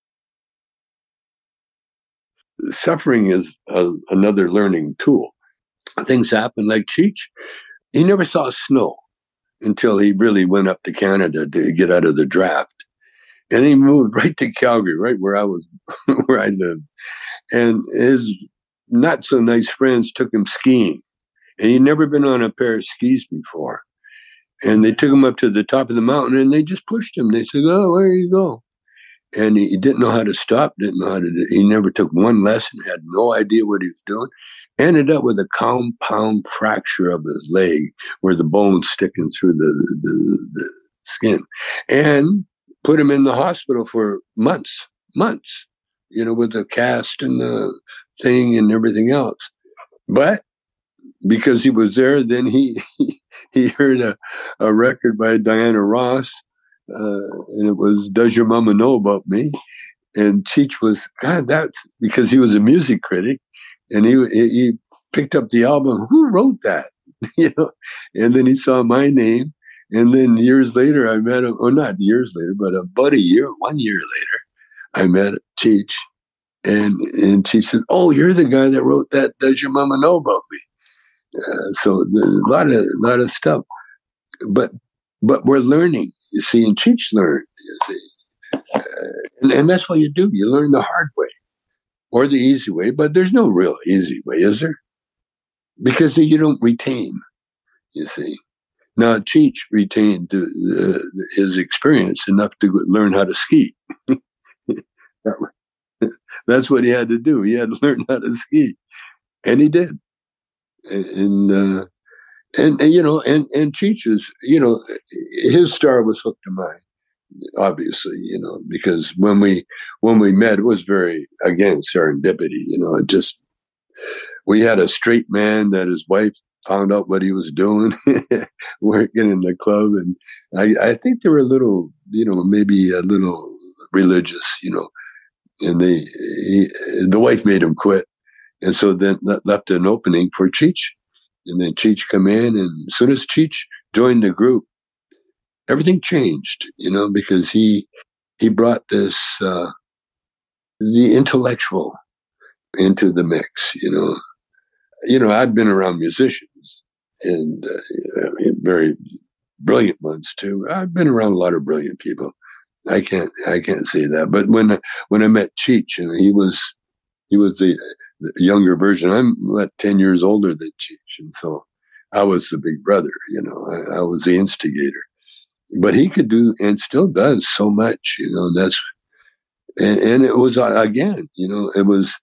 Suffering is a, another learning tool. Things happen like Cheech. He never saw snow until he really went up to Canada to get out of the draft. And he moved right to Calgary, right where I was, where I lived. And his not so nice friends took him skiing. And he'd never been on a pair of skis before. And they took him up to the top of the mountain and they just pushed him. They said, oh, where you go? And he didn't know how to stop, didn't know how to do. He never took one lesson, had no idea what he was doing. Ended up with a compound fracture of his leg where the bone's sticking through the, the, the skin. And put him in the hospital for months, months, you know, with the cast and the thing and everything else. But because he was there, then he he, he heard a, a record by Diana Ross, uh, and it was "Does Your Mama Know About Me?" And Cheech was, God, that's because he was a music critic, and he he picked up the album. Who wrote that? You know, and then he saw my name, and then years later I met him, or not years later, but about a year, one year later, I met Cheech, and and she said, "Oh, you're the guy that wrote that. Does Your Mama Know About Me?" Uh, so a lot of a lot of stuff, but but we're learning. You see, and Cheech learned. You see, uh, and, and that's what you do. You learn the hard way or the easy way. But there's no real easy way, is there? Because you don't retain. You see, now Cheech retained uh, his experience enough to learn how to ski. That's what he had to do. He had to learn how to ski, and he did. And, uh, and, and, you know, and, and Cheech's, you know, his star was hooked to mine, obviously, you know, because when we, when we met, it was very, again, serendipity, you know, it just, we had a straight man that his wife found out what he was doing, working in the club. And I, I think they were a little, you know, maybe a little religious, you know, and they, he, the wife made him quit. And so then that left an opening for Cheech. And then Cheech come in, and as soon as Cheech joined the group, everything changed, you know, because he he brought this, uh, the intellectual into the mix, you know. You know, I'd been around musicians, and uh, very brilliant ones too. I've been around a lot of brilliant people. I can't I can't say that. But when when I met Cheech, and he was he was the younger version. I'm what, ten years older than Cheech. And so I was the big brother, you know, I, I was the instigator, but he could do and still does so much, you know, and that's, and, and it was, uh, again, you know, it was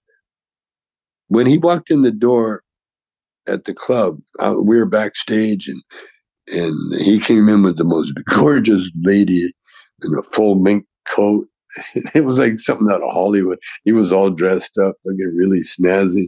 when he walked in the door at the club, uh, we were backstage, and, and he came in with the most gorgeous lady in a full mink coat. It was like something out of Hollywood. He was all dressed up, looking really snazzy,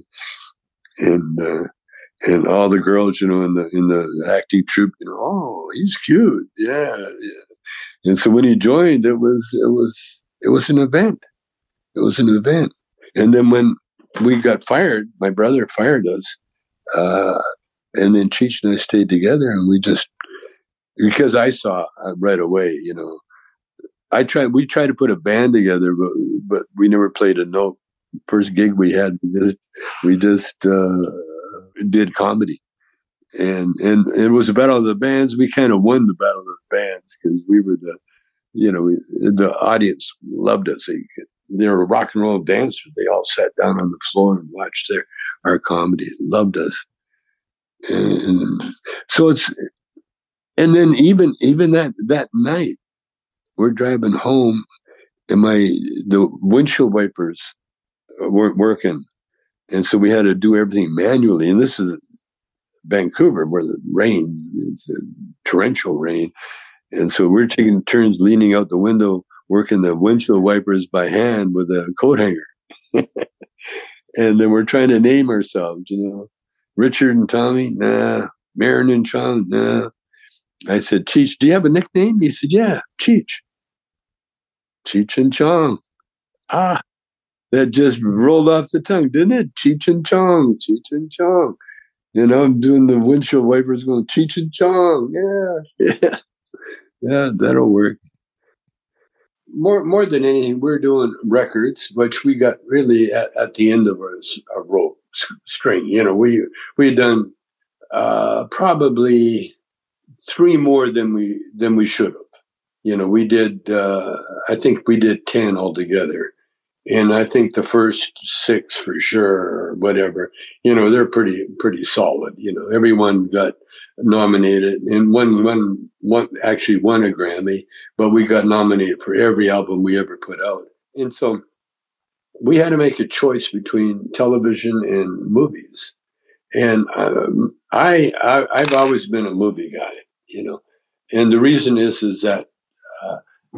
and uh, and all the girls, you know, in the in the acting troupe, you know, oh, he's cute, yeah, yeah. And so when he joined, it was it was it was an event. It was an event. And then when we got fired, my brother fired us, uh, and then Cheech and I stayed together, and we just, because I saw right away, you know. I tried. We tried to put a band together, but but we never played a note. First gig we had, we just, we just uh, did comedy, and and it was a battle of the bands. We kind of won the battle of the bands because we were the, you know, we, the audience loved us. They, they were rock and roll dancers. They all sat down on the floor and watched their our comedy. Loved us, and, and so it's, and then even even that that night. We're driving home, and my the windshield wipers weren't working, and so we had to do everything manually. And this is Vancouver, where it rains; it's a torrential rain, and so we're taking turns leaning out the window, working the windshield wipers by hand with a coat hanger. And then we're trying to name ourselves, you know, Richard and Tommy, nah. Marin and Chong, nah. I said, Cheech, do you have a nickname? He said, yeah, Cheech. Cheech and Chong. Ah, that just rolled off the tongue, didn't it? Cheech and Chong, Cheech and Chong. You know, I'm doing the windshield wipers going, Cheech and Chong. Yeah, yeah. Yeah, that'll work. More more than anything, we're doing records, which we got really at, at the end of our, our rope string. You know, we we had done uh, probably three more than we than we should have. You know, we did. Uh, I think we did ten altogether, and I think the first six for sure, or whatever. You know, they're pretty pretty solid. You know, everyone got nominated, and one, one, one actually won a Grammy, but we got nominated for every album we ever put out. And so we had to make a choice between television and movies. And um, I, I, I've always been a movie guy, you know, and the reason is, is that uh,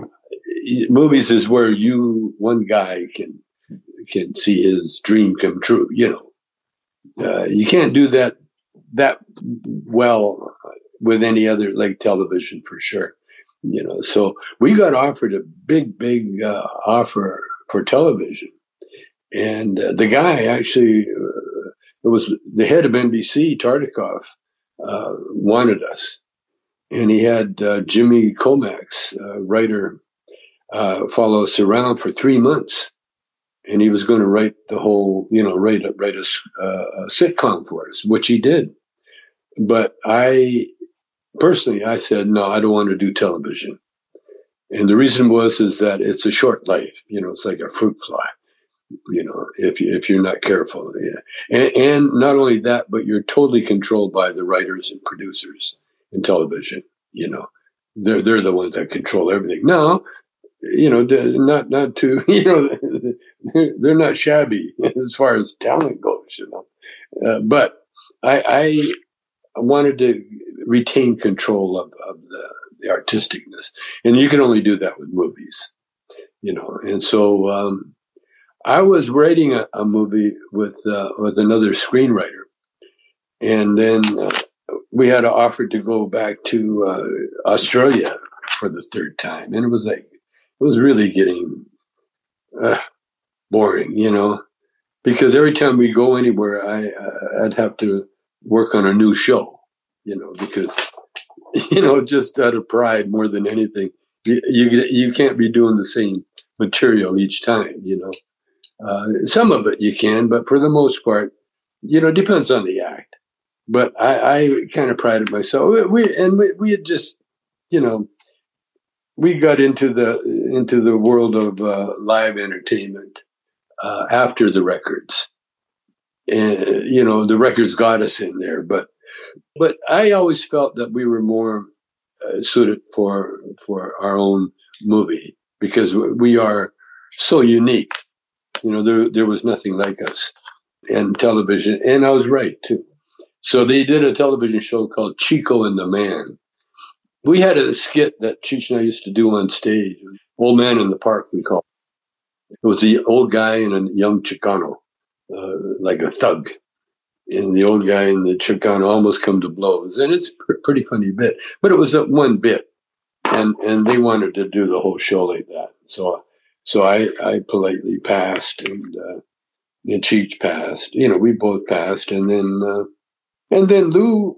movies is where you, one guy can, can see his dream come true, you know. Uh, you can't do that that well with any other, like television, for sure, you know. So we got offered a big, big uh, offer for television, and uh, the guy actually, uh, it was the head of N B C, Tartikoff, uh, wanted us, and he had uh, Jimmy Comax, uh, writer, uh, follow us around for three months. And he was going to write the whole, you know, write a, write a, uh, a sitcom for us, which he did. But I, personally, I said, no, I don't want to do television. And the reason was, is that it's a short life. You know, it's like a fruit fly, you know, if, you, if you're not careful. Yeah. And, and not only that, but you're totally controlled by the writers and producers in television. You know, they're, they're the ones that control everything. Now, you know, not, not to, you know, they're not shabby as far as talent goes, you know. Uh, but I, I wanted to retain control of, of the, the artisticness. And you can only do that with movies, you know. And so um, I was writing a, a movie with, uh, with another screenwriter. And then uh, we had an offer to go back to uh, Australia for the third time. And it was like, it was really getting uh, boring, you know, because every time we go anywhere, I, uh, I'd have to work on a new show, you know, because, you know, just out of pride more than anything, you, you, you can't be doing the same material each time, you know. Uh, some of it you can, but for the most part, you know, it depends on the act. But I, I kind of prided myself. We, and we, we had just, you know, we got into the into the world of uh, live entertainment uh, after the records, and you know the records got us in there. But but I always felt that we were more uh, suited for for our own movie because we are so unique. You know, there there was nothing like us in television, and I was right too. So they did a television show called Chico and the Man. We had a skit that Cheech and I used to do on stage. Old Man in the Park, we call it. It was the old guy and a young Chicano, uh, like a thug. And the old guy and the Chicano almost come to blows. And it's a pr- pretty funny bit. But it was a one bit. And and they wanted to do the whole show like that. So so I, I politely passed, and, uh, and Cheech passed. You know, we both passed. And then, uh, and then Lou,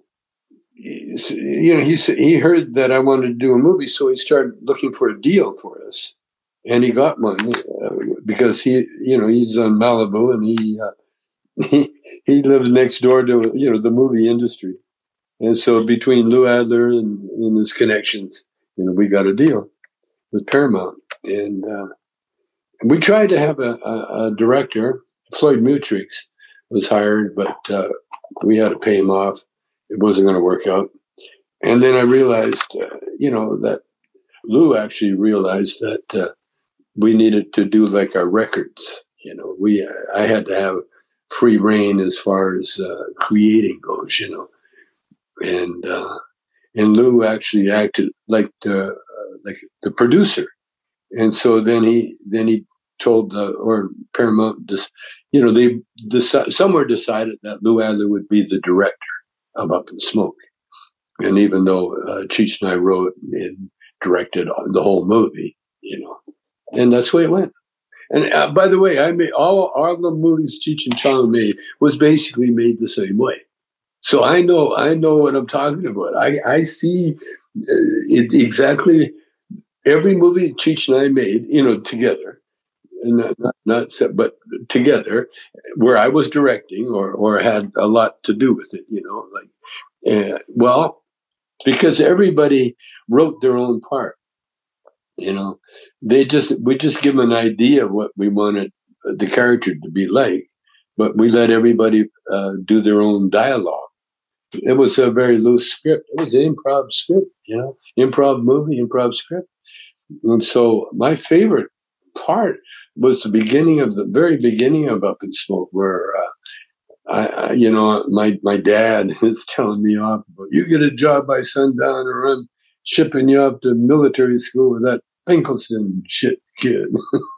you know, he he heard that I wanted to do a movie, so he started looking for a deal for us, and he got one uh, because he, you know, he's on Malibu, and he uh, he he lives next door to, you know, the movie industry, and so between Lou Adler and, and his connections, you know, we got a deal with Paramount, and uh, we tried to have a, a, a director. Floyd Mutrix was hired, but uh, we had to pay him off. It wasn't going to work out. And then I realized, uh, you know, that Lou actually realized that uh, we needed to do like our records. You know, we, I had to have free reign as far as uh, creating goes, you know. And, uh, and Lou actually acted like the, uh, like the producer. And so then he, then he told, uh, or Paramount, just, you know, they decided, somewhere decided that Lou Adler would be the director of Up in Smoke. And even though uh, Cheech and I wrote and directed the whole movie, you know, and that's the way it went. And uh, by the way, I made all, all the movies Cheech and Chong made was basically made the same way. So I know, I know what I'm talking about. I, I see uh, it exactly every movie Cheech and I made, you know, together. Not, not, not, but together, where I was directing or, or had a lot to do with it, you know, like, uh, well, because everybody wrote their own part, you know, they just, we just give them an idea of what we wanted the character to be like, but we let everybody uh, do their own dialogue. It was a very loose script. It was an improv script, you know, improv movie, improv script. And so my favorite part was the beginning of the very beginning of Up in Smoke, where, uh, I, I, you know, my, my dad is telling me off, about, you get a job by sundown or I'm shipping you up to military school with that Pinkelson shit kid.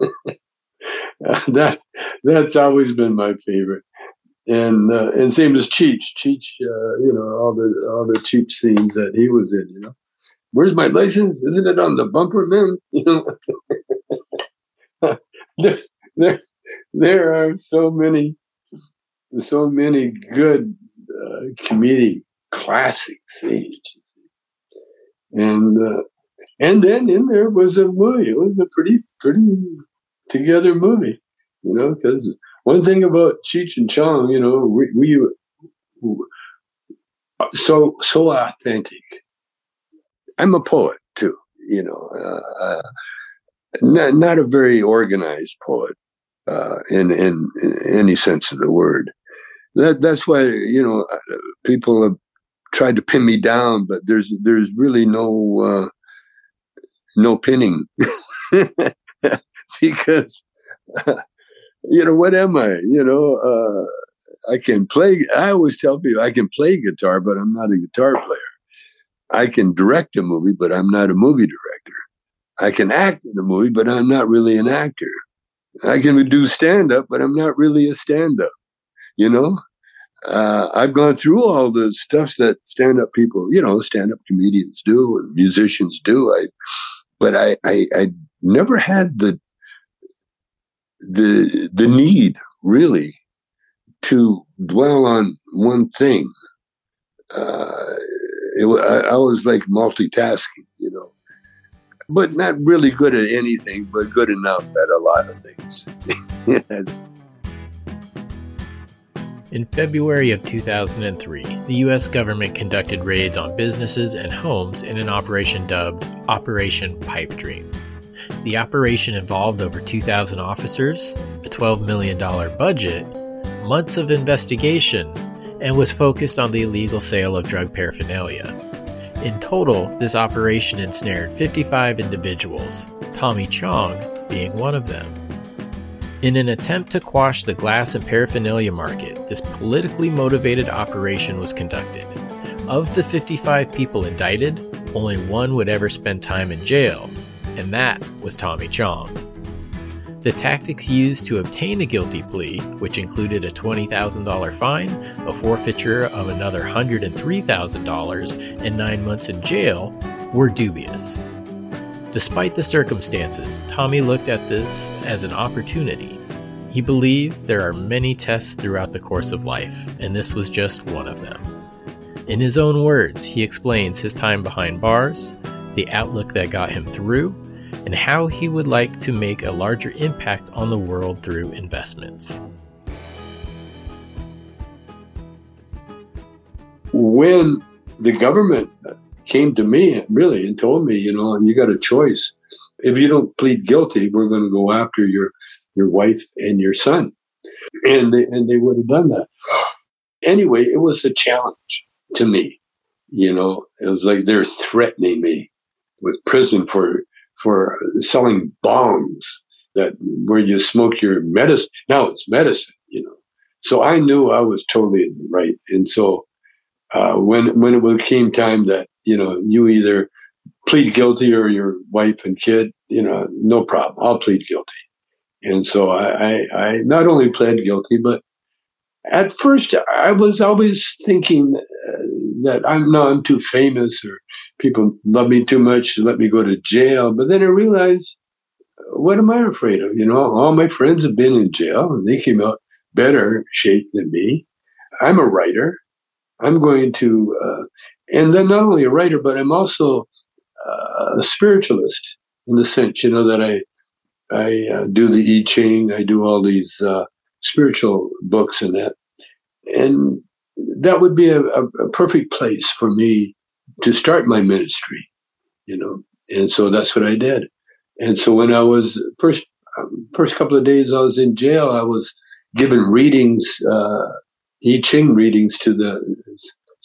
that That's always been my favorite. And uh, and same as Cheech. Cheech, uh, you know, all the all the Cheech scenes that he was in, you know. Where's my license? Isn't it on the bumper, man? You know, there, there, there are so many, so many good uh, comedic classic scenes. And uh, and then in there was a movie. It was a pretty pretty together movie, you know, because one thing about Cheech and Chong, you know, we, we so so authentic. I'm a poet too, you know, uh, uh, not not a very organized poet uh, in, in in any sense of the word. That that's why, you know, people have tried to pin me down, but there's there's really no uh, no pinning because. Uh, You know, what am I? You know, uh, I can play. I always tell people I can play guitar, but I'm not a guitar player. I can direct a movie, but I'm not a movie director. I can act in a movie, but I'm not really an actor. I can do stand-up, but I'm not really a stand-up. You know, uh, I've gone through all the stuff that stand-up people, you know, stand-up comedians do and musicians do. I, but I, I, I never had the the the need really to dwell on one thing. Uh, it, I, I was like multitasking, you know, but not really good at anything, but good enough at a lot of things. In February of two thousand three, the U S government conducted raids on businesses and homes in an operation dubbed Operation Pipe Dream. The operation involved over two thousand officers, a twelve million dollars budget, months of investigation, and was focused on the illegal sale of drug paraphernalia. In total, this operation ensnared fifty-five individuals, Tommy Chong being one of them. In an attempt to quash the glass and paraphernalia market, this politically motivated operation was conducted. Of the fifty-five people indicted, only one would ever spend time in jail, and that was Tommy Chong. The tactics used to obtain a guilty plea, which included a twenty thousand dollars fine, a forfeiture of another one hundred three thousand dollars, and nine months in jail, were dubious. Despite the circumstances, Tommy looked at this as an opportunity. He believed there are many tests throughout the course of life, and this was just one of them. In his own words, he explains his time behind bars, the outlook that got him through, and how he would like to make a larger impact on the world through investments. When the government came to me, really, and told me, you know, you got a choice. If you don't plead guilty, we're going to go after your your wife and your son. And they, and they would have done that. Anyway, it was a challenge to me. You know, it was like they're threatening me with prison for for selling bongs that where you smoke your medicine. Now it's medicine, you know. So I knew I was totally in the right. And so uh, when when it came time that, you know, you either plead guilty or your wife and kid, you know, no problem. I'll plead guilty. And so I, I, I not only pled guilty, but at first I was always thinking uh, that I'm no, I'm too famous or people love me too much to let me go to jail. But then I realized, what am I afraid of? You know, all my friends have been in jail and they came out better shape than me. I'm a writer. I'm going to, uh, and then not only a writer, but I'm also uh, a spiritualist in the sense, you know, that I, I uh, do the I Ching. I do all these uh, spiritual books and that. And that would be a, a, a perfect place for me to start my ministry, you know. And so that's what I did. And so when I was first, um, first couple of days I was in jail, I was given readings, uh, I Ching readings to the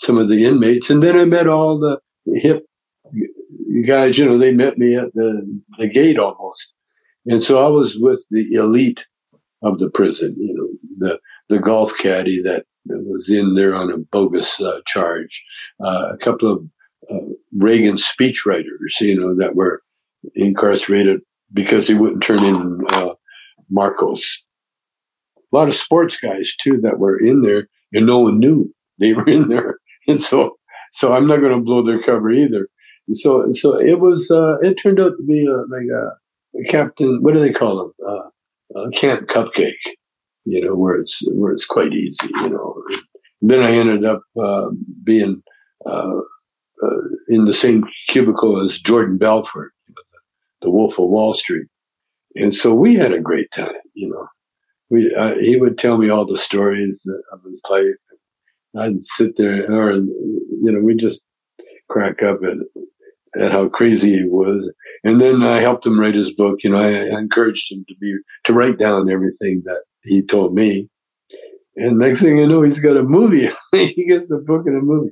some of the inmates. And then I met all the hip guys, you know, they met me at the, the gate almost. And so I was with the elite of the prison, you know, the, the golf caddy that was in there on a bogus uh, charge, uh, a couple of uh, Reagan speechwriters, you know, that were incarcerated because he wouldn't turn in uh, Marcos. A lot of sports guys too that were in there, and no one knew they were in there. And so, so I'm not going to blow their cover either. And so, so it was. Uh, it turned out to be a, like a, a captain. What do they call him? Uh, a camp cupcake. You know, where it's where it's quite easy. You know. And then I ended up uh, being uh, uh, in the same cubicle as Jordan Belfort, the Wolf of Wall Street, and so we had a great time. You know. We, uh, he would tell me all the stories of his life. I'd sit there, or you know, we just crack up at at how crazy he was. And then I helped him write his book. You know, I, I encouraged him to be to write down everything that he told me. And next thing I know, he's got a movie. He gets a book and a movie.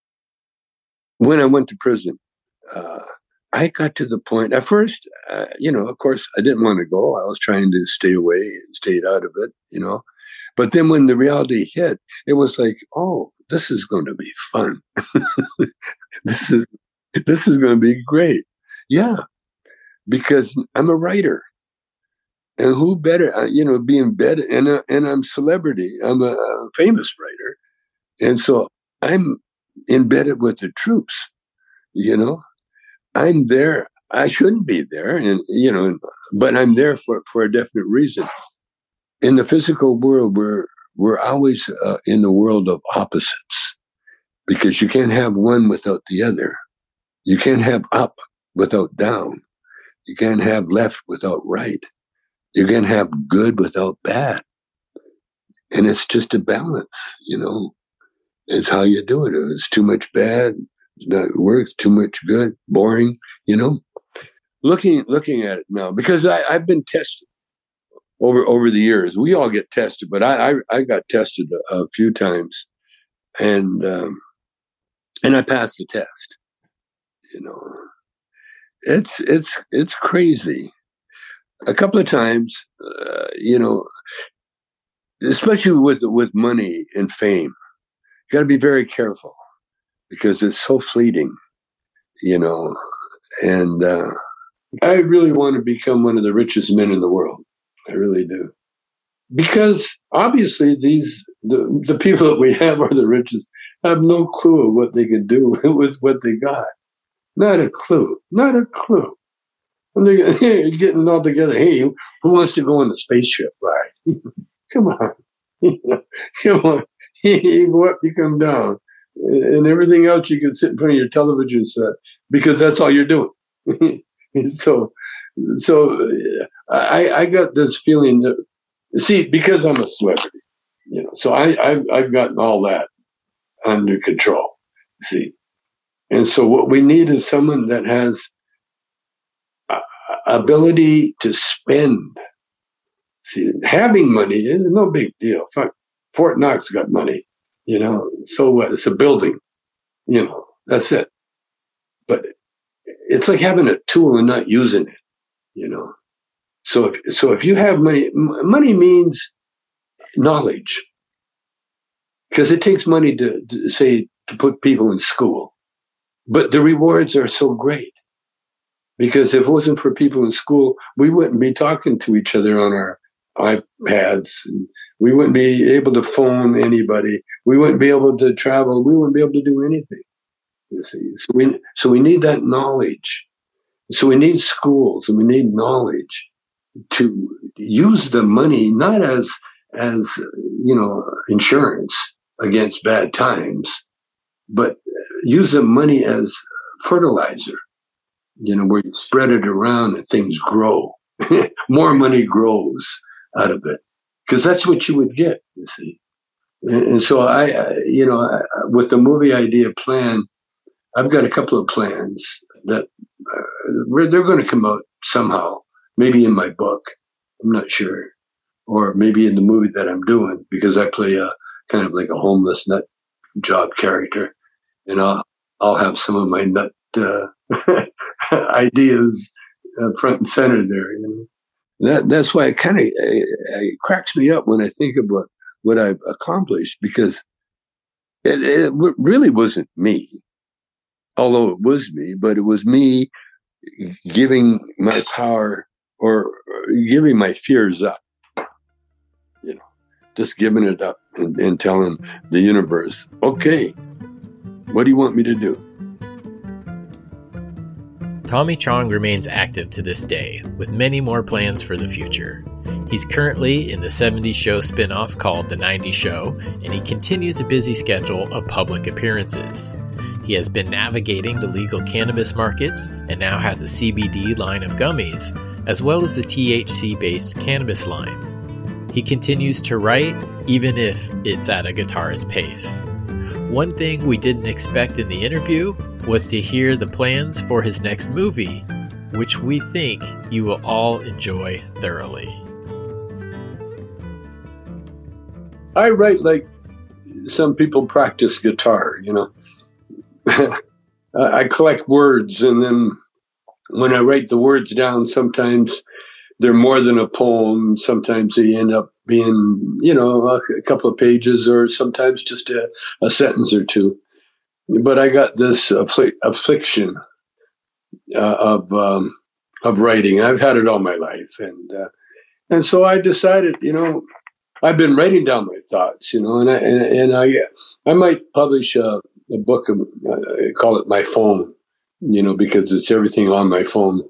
When I went to prison, uh, I got to the point, at first, uh, you know, of course, I didn't want to go. I was trying to stay away and stay out of it, you know. But then when the reality hit, it was like, oh, this is going to be fun. this is this is going to be great. Yeah, because I'm a writer. And who better, uh, you know, be embedded, and, uh, and I'm celebrity. I'm a, a famous writer. And so I'm embedded with the troops, you know. I'm there. I shouldn't be there, and you know, but I'm there for, for a definite reason. In the physical world, we're we're always uh, in the world of opposites, because you can't have one without the other. You can't have up without down. You can't have left without right. You can't have good without bad. And it's just a balance, you know. It's how you do it. If it's too much bad, it's not works, too much good, boring, you know. Looking looking at it now, because I, I've been tested over over the years. We all get tested, but I I, I got tested a, a few times, and um, and I passed the test. You know, it's it's it's crazy. A couple of times, uh, you know, especially with with money and fame, you got to be very careful, because it's so fleeting, you know. And uh, I really want to become one of the richest men in the world. I really do, because obviously these the the people that we have are the richest have no clue of what they could do with what they got. Not a clue. Not a clue. And they're, they're getting all together. Hey, who wants to go on the spaceship ride? Come on. Come on. You go up, you come down. And everything else you can sit in front of your television set, because that's all you're doing. so so I, I got this feeling that, see, because I'm a celebrity, you know, so I, I've, I've gotten all that under control, see. And so what we need is someone that has ability to spend. See, having money is no big deal. Fuck, Fort Knox got money, you know. So what? It's a building, you know. That's it. But it's like having a tool and not using it, you know. So if so, if you have money, money means knowledge, because it takes money to, to say to put people in school, but the rewards are so great. Because if it wasn't for people in school, we wouldn't be talking to each other on our iPads. And we wouldn't be able to phone anybody. We wouldn't be able to travel. We wouldn't be able to do anything. You see, so we so we need that knowledge. So we need schools, and we need knowledge to use the money not as as you know insurance against bad times, but use the money as fertilizer. You know, where you spread it around and things grow. More money grows out of it, because that's what you would get, you see. And, and so I, I, you know, I, with the movie idea plan, I've got a couple of plans that uh, they're going to come out somehow, maybe in my book. I'm not sure. Or maybe in the movie that I'm doing, because I play a kind of like a homeless nut job character. and I'll I'll have some of my nut uh, ideas uh, front and center there. You know? That that's why it kind of it, it cracks me up when I think about what I've accomplished, because it, it really wasn't me, although it was me, but it was me giving my power or giving my fears up, you know, just giving it up and, and telling the universe, okay, what do you want me to do? Tommy Chong remains active to this day, with many more plans for the future. He's currently in the seventies show spin-off called The nineties Show, and he continues a busy schedule of public appearances. He has been navigating the legal cannabis markets and now has a C B D line of gummies, as well as a T H C-based cannabis line. He continues to write, even if it's at a guitar's pace. One thing we didn't expect in the interview was to hear the plans for his next movie, which we think you will all enjoy thoroughly. I write like some people practice guitar, you know. I collect words, and then when I write the words down, sometimes they're more than a poem. Sometimes they end up being, you know, a, a couple of pages, or sometimes just a, a sentence or two. But I got this afflic- affliction uh, of um, of writing. I've had it all my life, and uh, and so I decided, you know, I've been writing down my thoughts, you know, and I and, and I I might publish a, a book of, uh, call it My Phone, you know, because it's everything on my phone.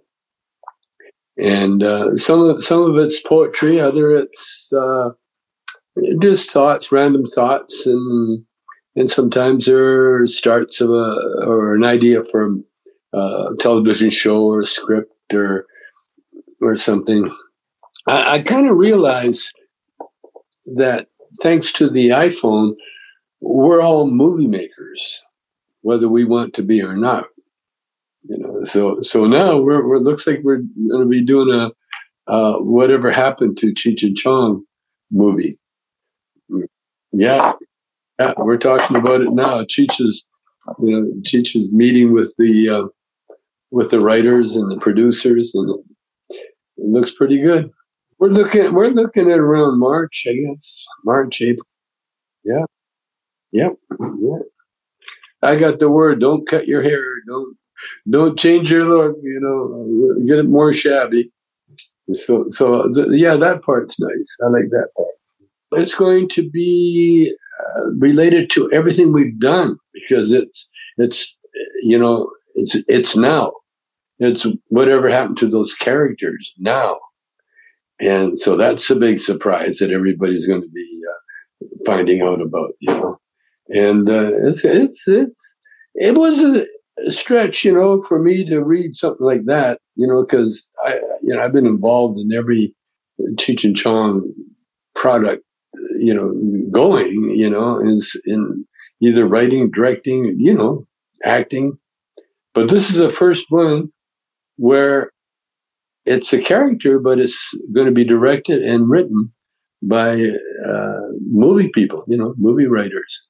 And uh, some of some of it's poetry, other it's uh, just thoughts, random thoughts, and and sometimes there are starts of a or an idea for a television show or a script or or something. I, I kind of realized that thanks to the iPhone, we're all movie makers, whether we want to be or not. You know, so so now we're, we're looks like we're going to be doing a uh, Whatever Happened to Cheech and Chong movie. Yeah, yeah, we're talking about it now. Cheech is, you know, Cheech is meeting with the uh, with the writers and the producers, and it, it looks pretty good. We're looking we're looking at around March, I guess. March, April. Yeah, yep, yeah. I got the word. Don't cut your hair. Don't. Don't change your look, you know, get it more shabby. So, so yeah, that part's nice. I like that part. It's going to be uh, related to everything we've done, because it's, it's, you know, it's, it's now. It's whatever happened to those characters now. And so that's a big surprise that everybody's going to be uh, finding out about, you know. And uh, it's, it's, it's, it was a, stretch, you know, for me to read something like that, you know, because I, you know, I've been involved in every Cheech and Chong product, you know, going, you know, in, in either writing, directing, you know, acting. But this is the first one where it's a character, but it's going to be directed and written by uh, movie people, you know, movie writers.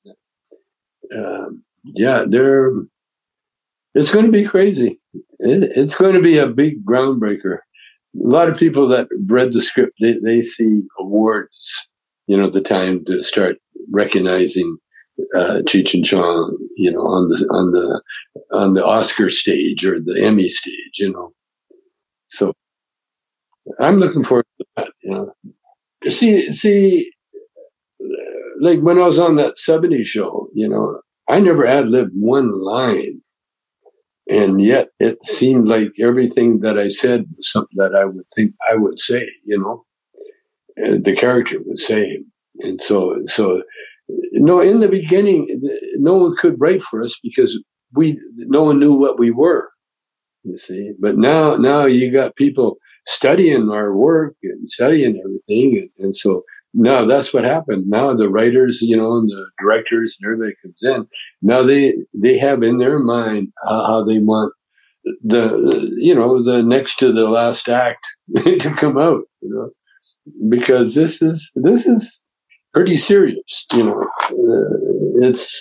Um, yeah, they're. It's going to be crazy. It, it's going to be a big groundbreaker. A lot of people that read the script, they, they see awards, you know, the time to start recognizing uh, Cheech and Chong, you know, on the on the on the Oscar stage or the Emmy stage, you know. So I'm looking forward to that. You know, see, see, like when I was on that seventies show, you know, I never ad libbed one line. And yet it seemed like everything that I said was something that I would think I would say, you know, and the character would say. And so, so, no, in the beginning, no one could write for us because we, no one knew what we were, you see. But now, now you got people studying our work and studying everything. And, and so now that's what happened. Now the writers, you know, and the directors and everybody comes in. Now they, they have in their mind how, how they want the, you know, the next to the last act to come out, you know, because this is, this is pretty serious, you know, uh, it's,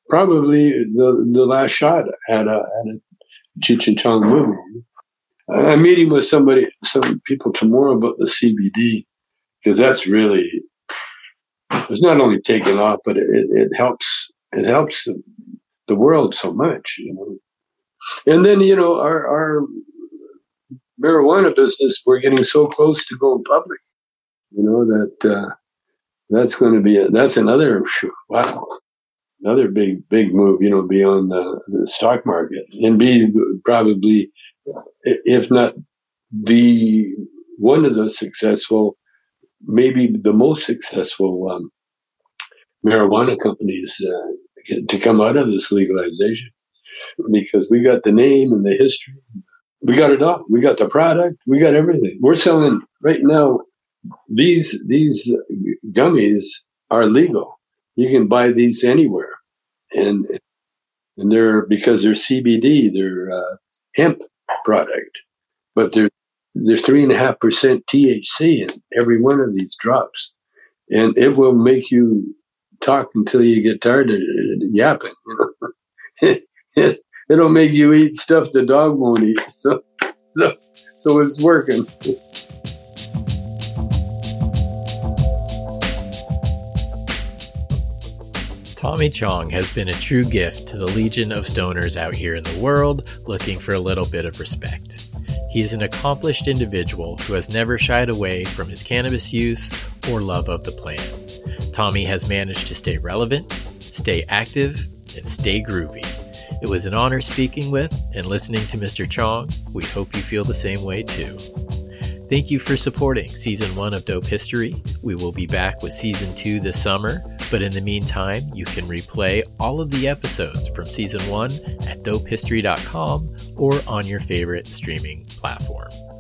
probably the the last shot at a, at a Cheech and Chong movie. I'm meeting with somebody, some people tomorrow about the C B D, because that's really, it's not only taken off, but it, it helps, it helps the world so much, you know. And then, you know, our, our marijuana business, we're getting so close to going public, you know, that uh, that's going to be, a, that's another, wow, another big, big move, you know, beyond the, the stock market, and be probably, if not the one of the successful, maybe the most successful um, marijuana companies uh, to come out of this legalization, because we got the name and the history. We got it all. We got the product. We got everything. We're selling right now. These these gummies are legal. You can buy these anywhere, and and they're, because they're C B D, they're uh, hemp product, but they're they're three and a half percent T H C in every one of these drops, and it will make you talk until you get tired of yapping. You know, it, it'll make you eat stuff the dog won't eat. So, so, so it's working. Tommy Chong has been a true gift to the legion of stoners out here in the world looking for a little bit of respect. He is an accomplished individual who has never shied away from his cannabis use or love of the plant. Tommy has managed to stay relevant, stay active, and stay groovy. It was an honor speaking with and listening to Mister Chong. We hope you feel the same way too. Thank you for supporting Season one of Dope History. We will be back with Season two this summer, but in the meantime, you can replay all of the episodes from Season one at dope history dot com or on your favorite streaming platform.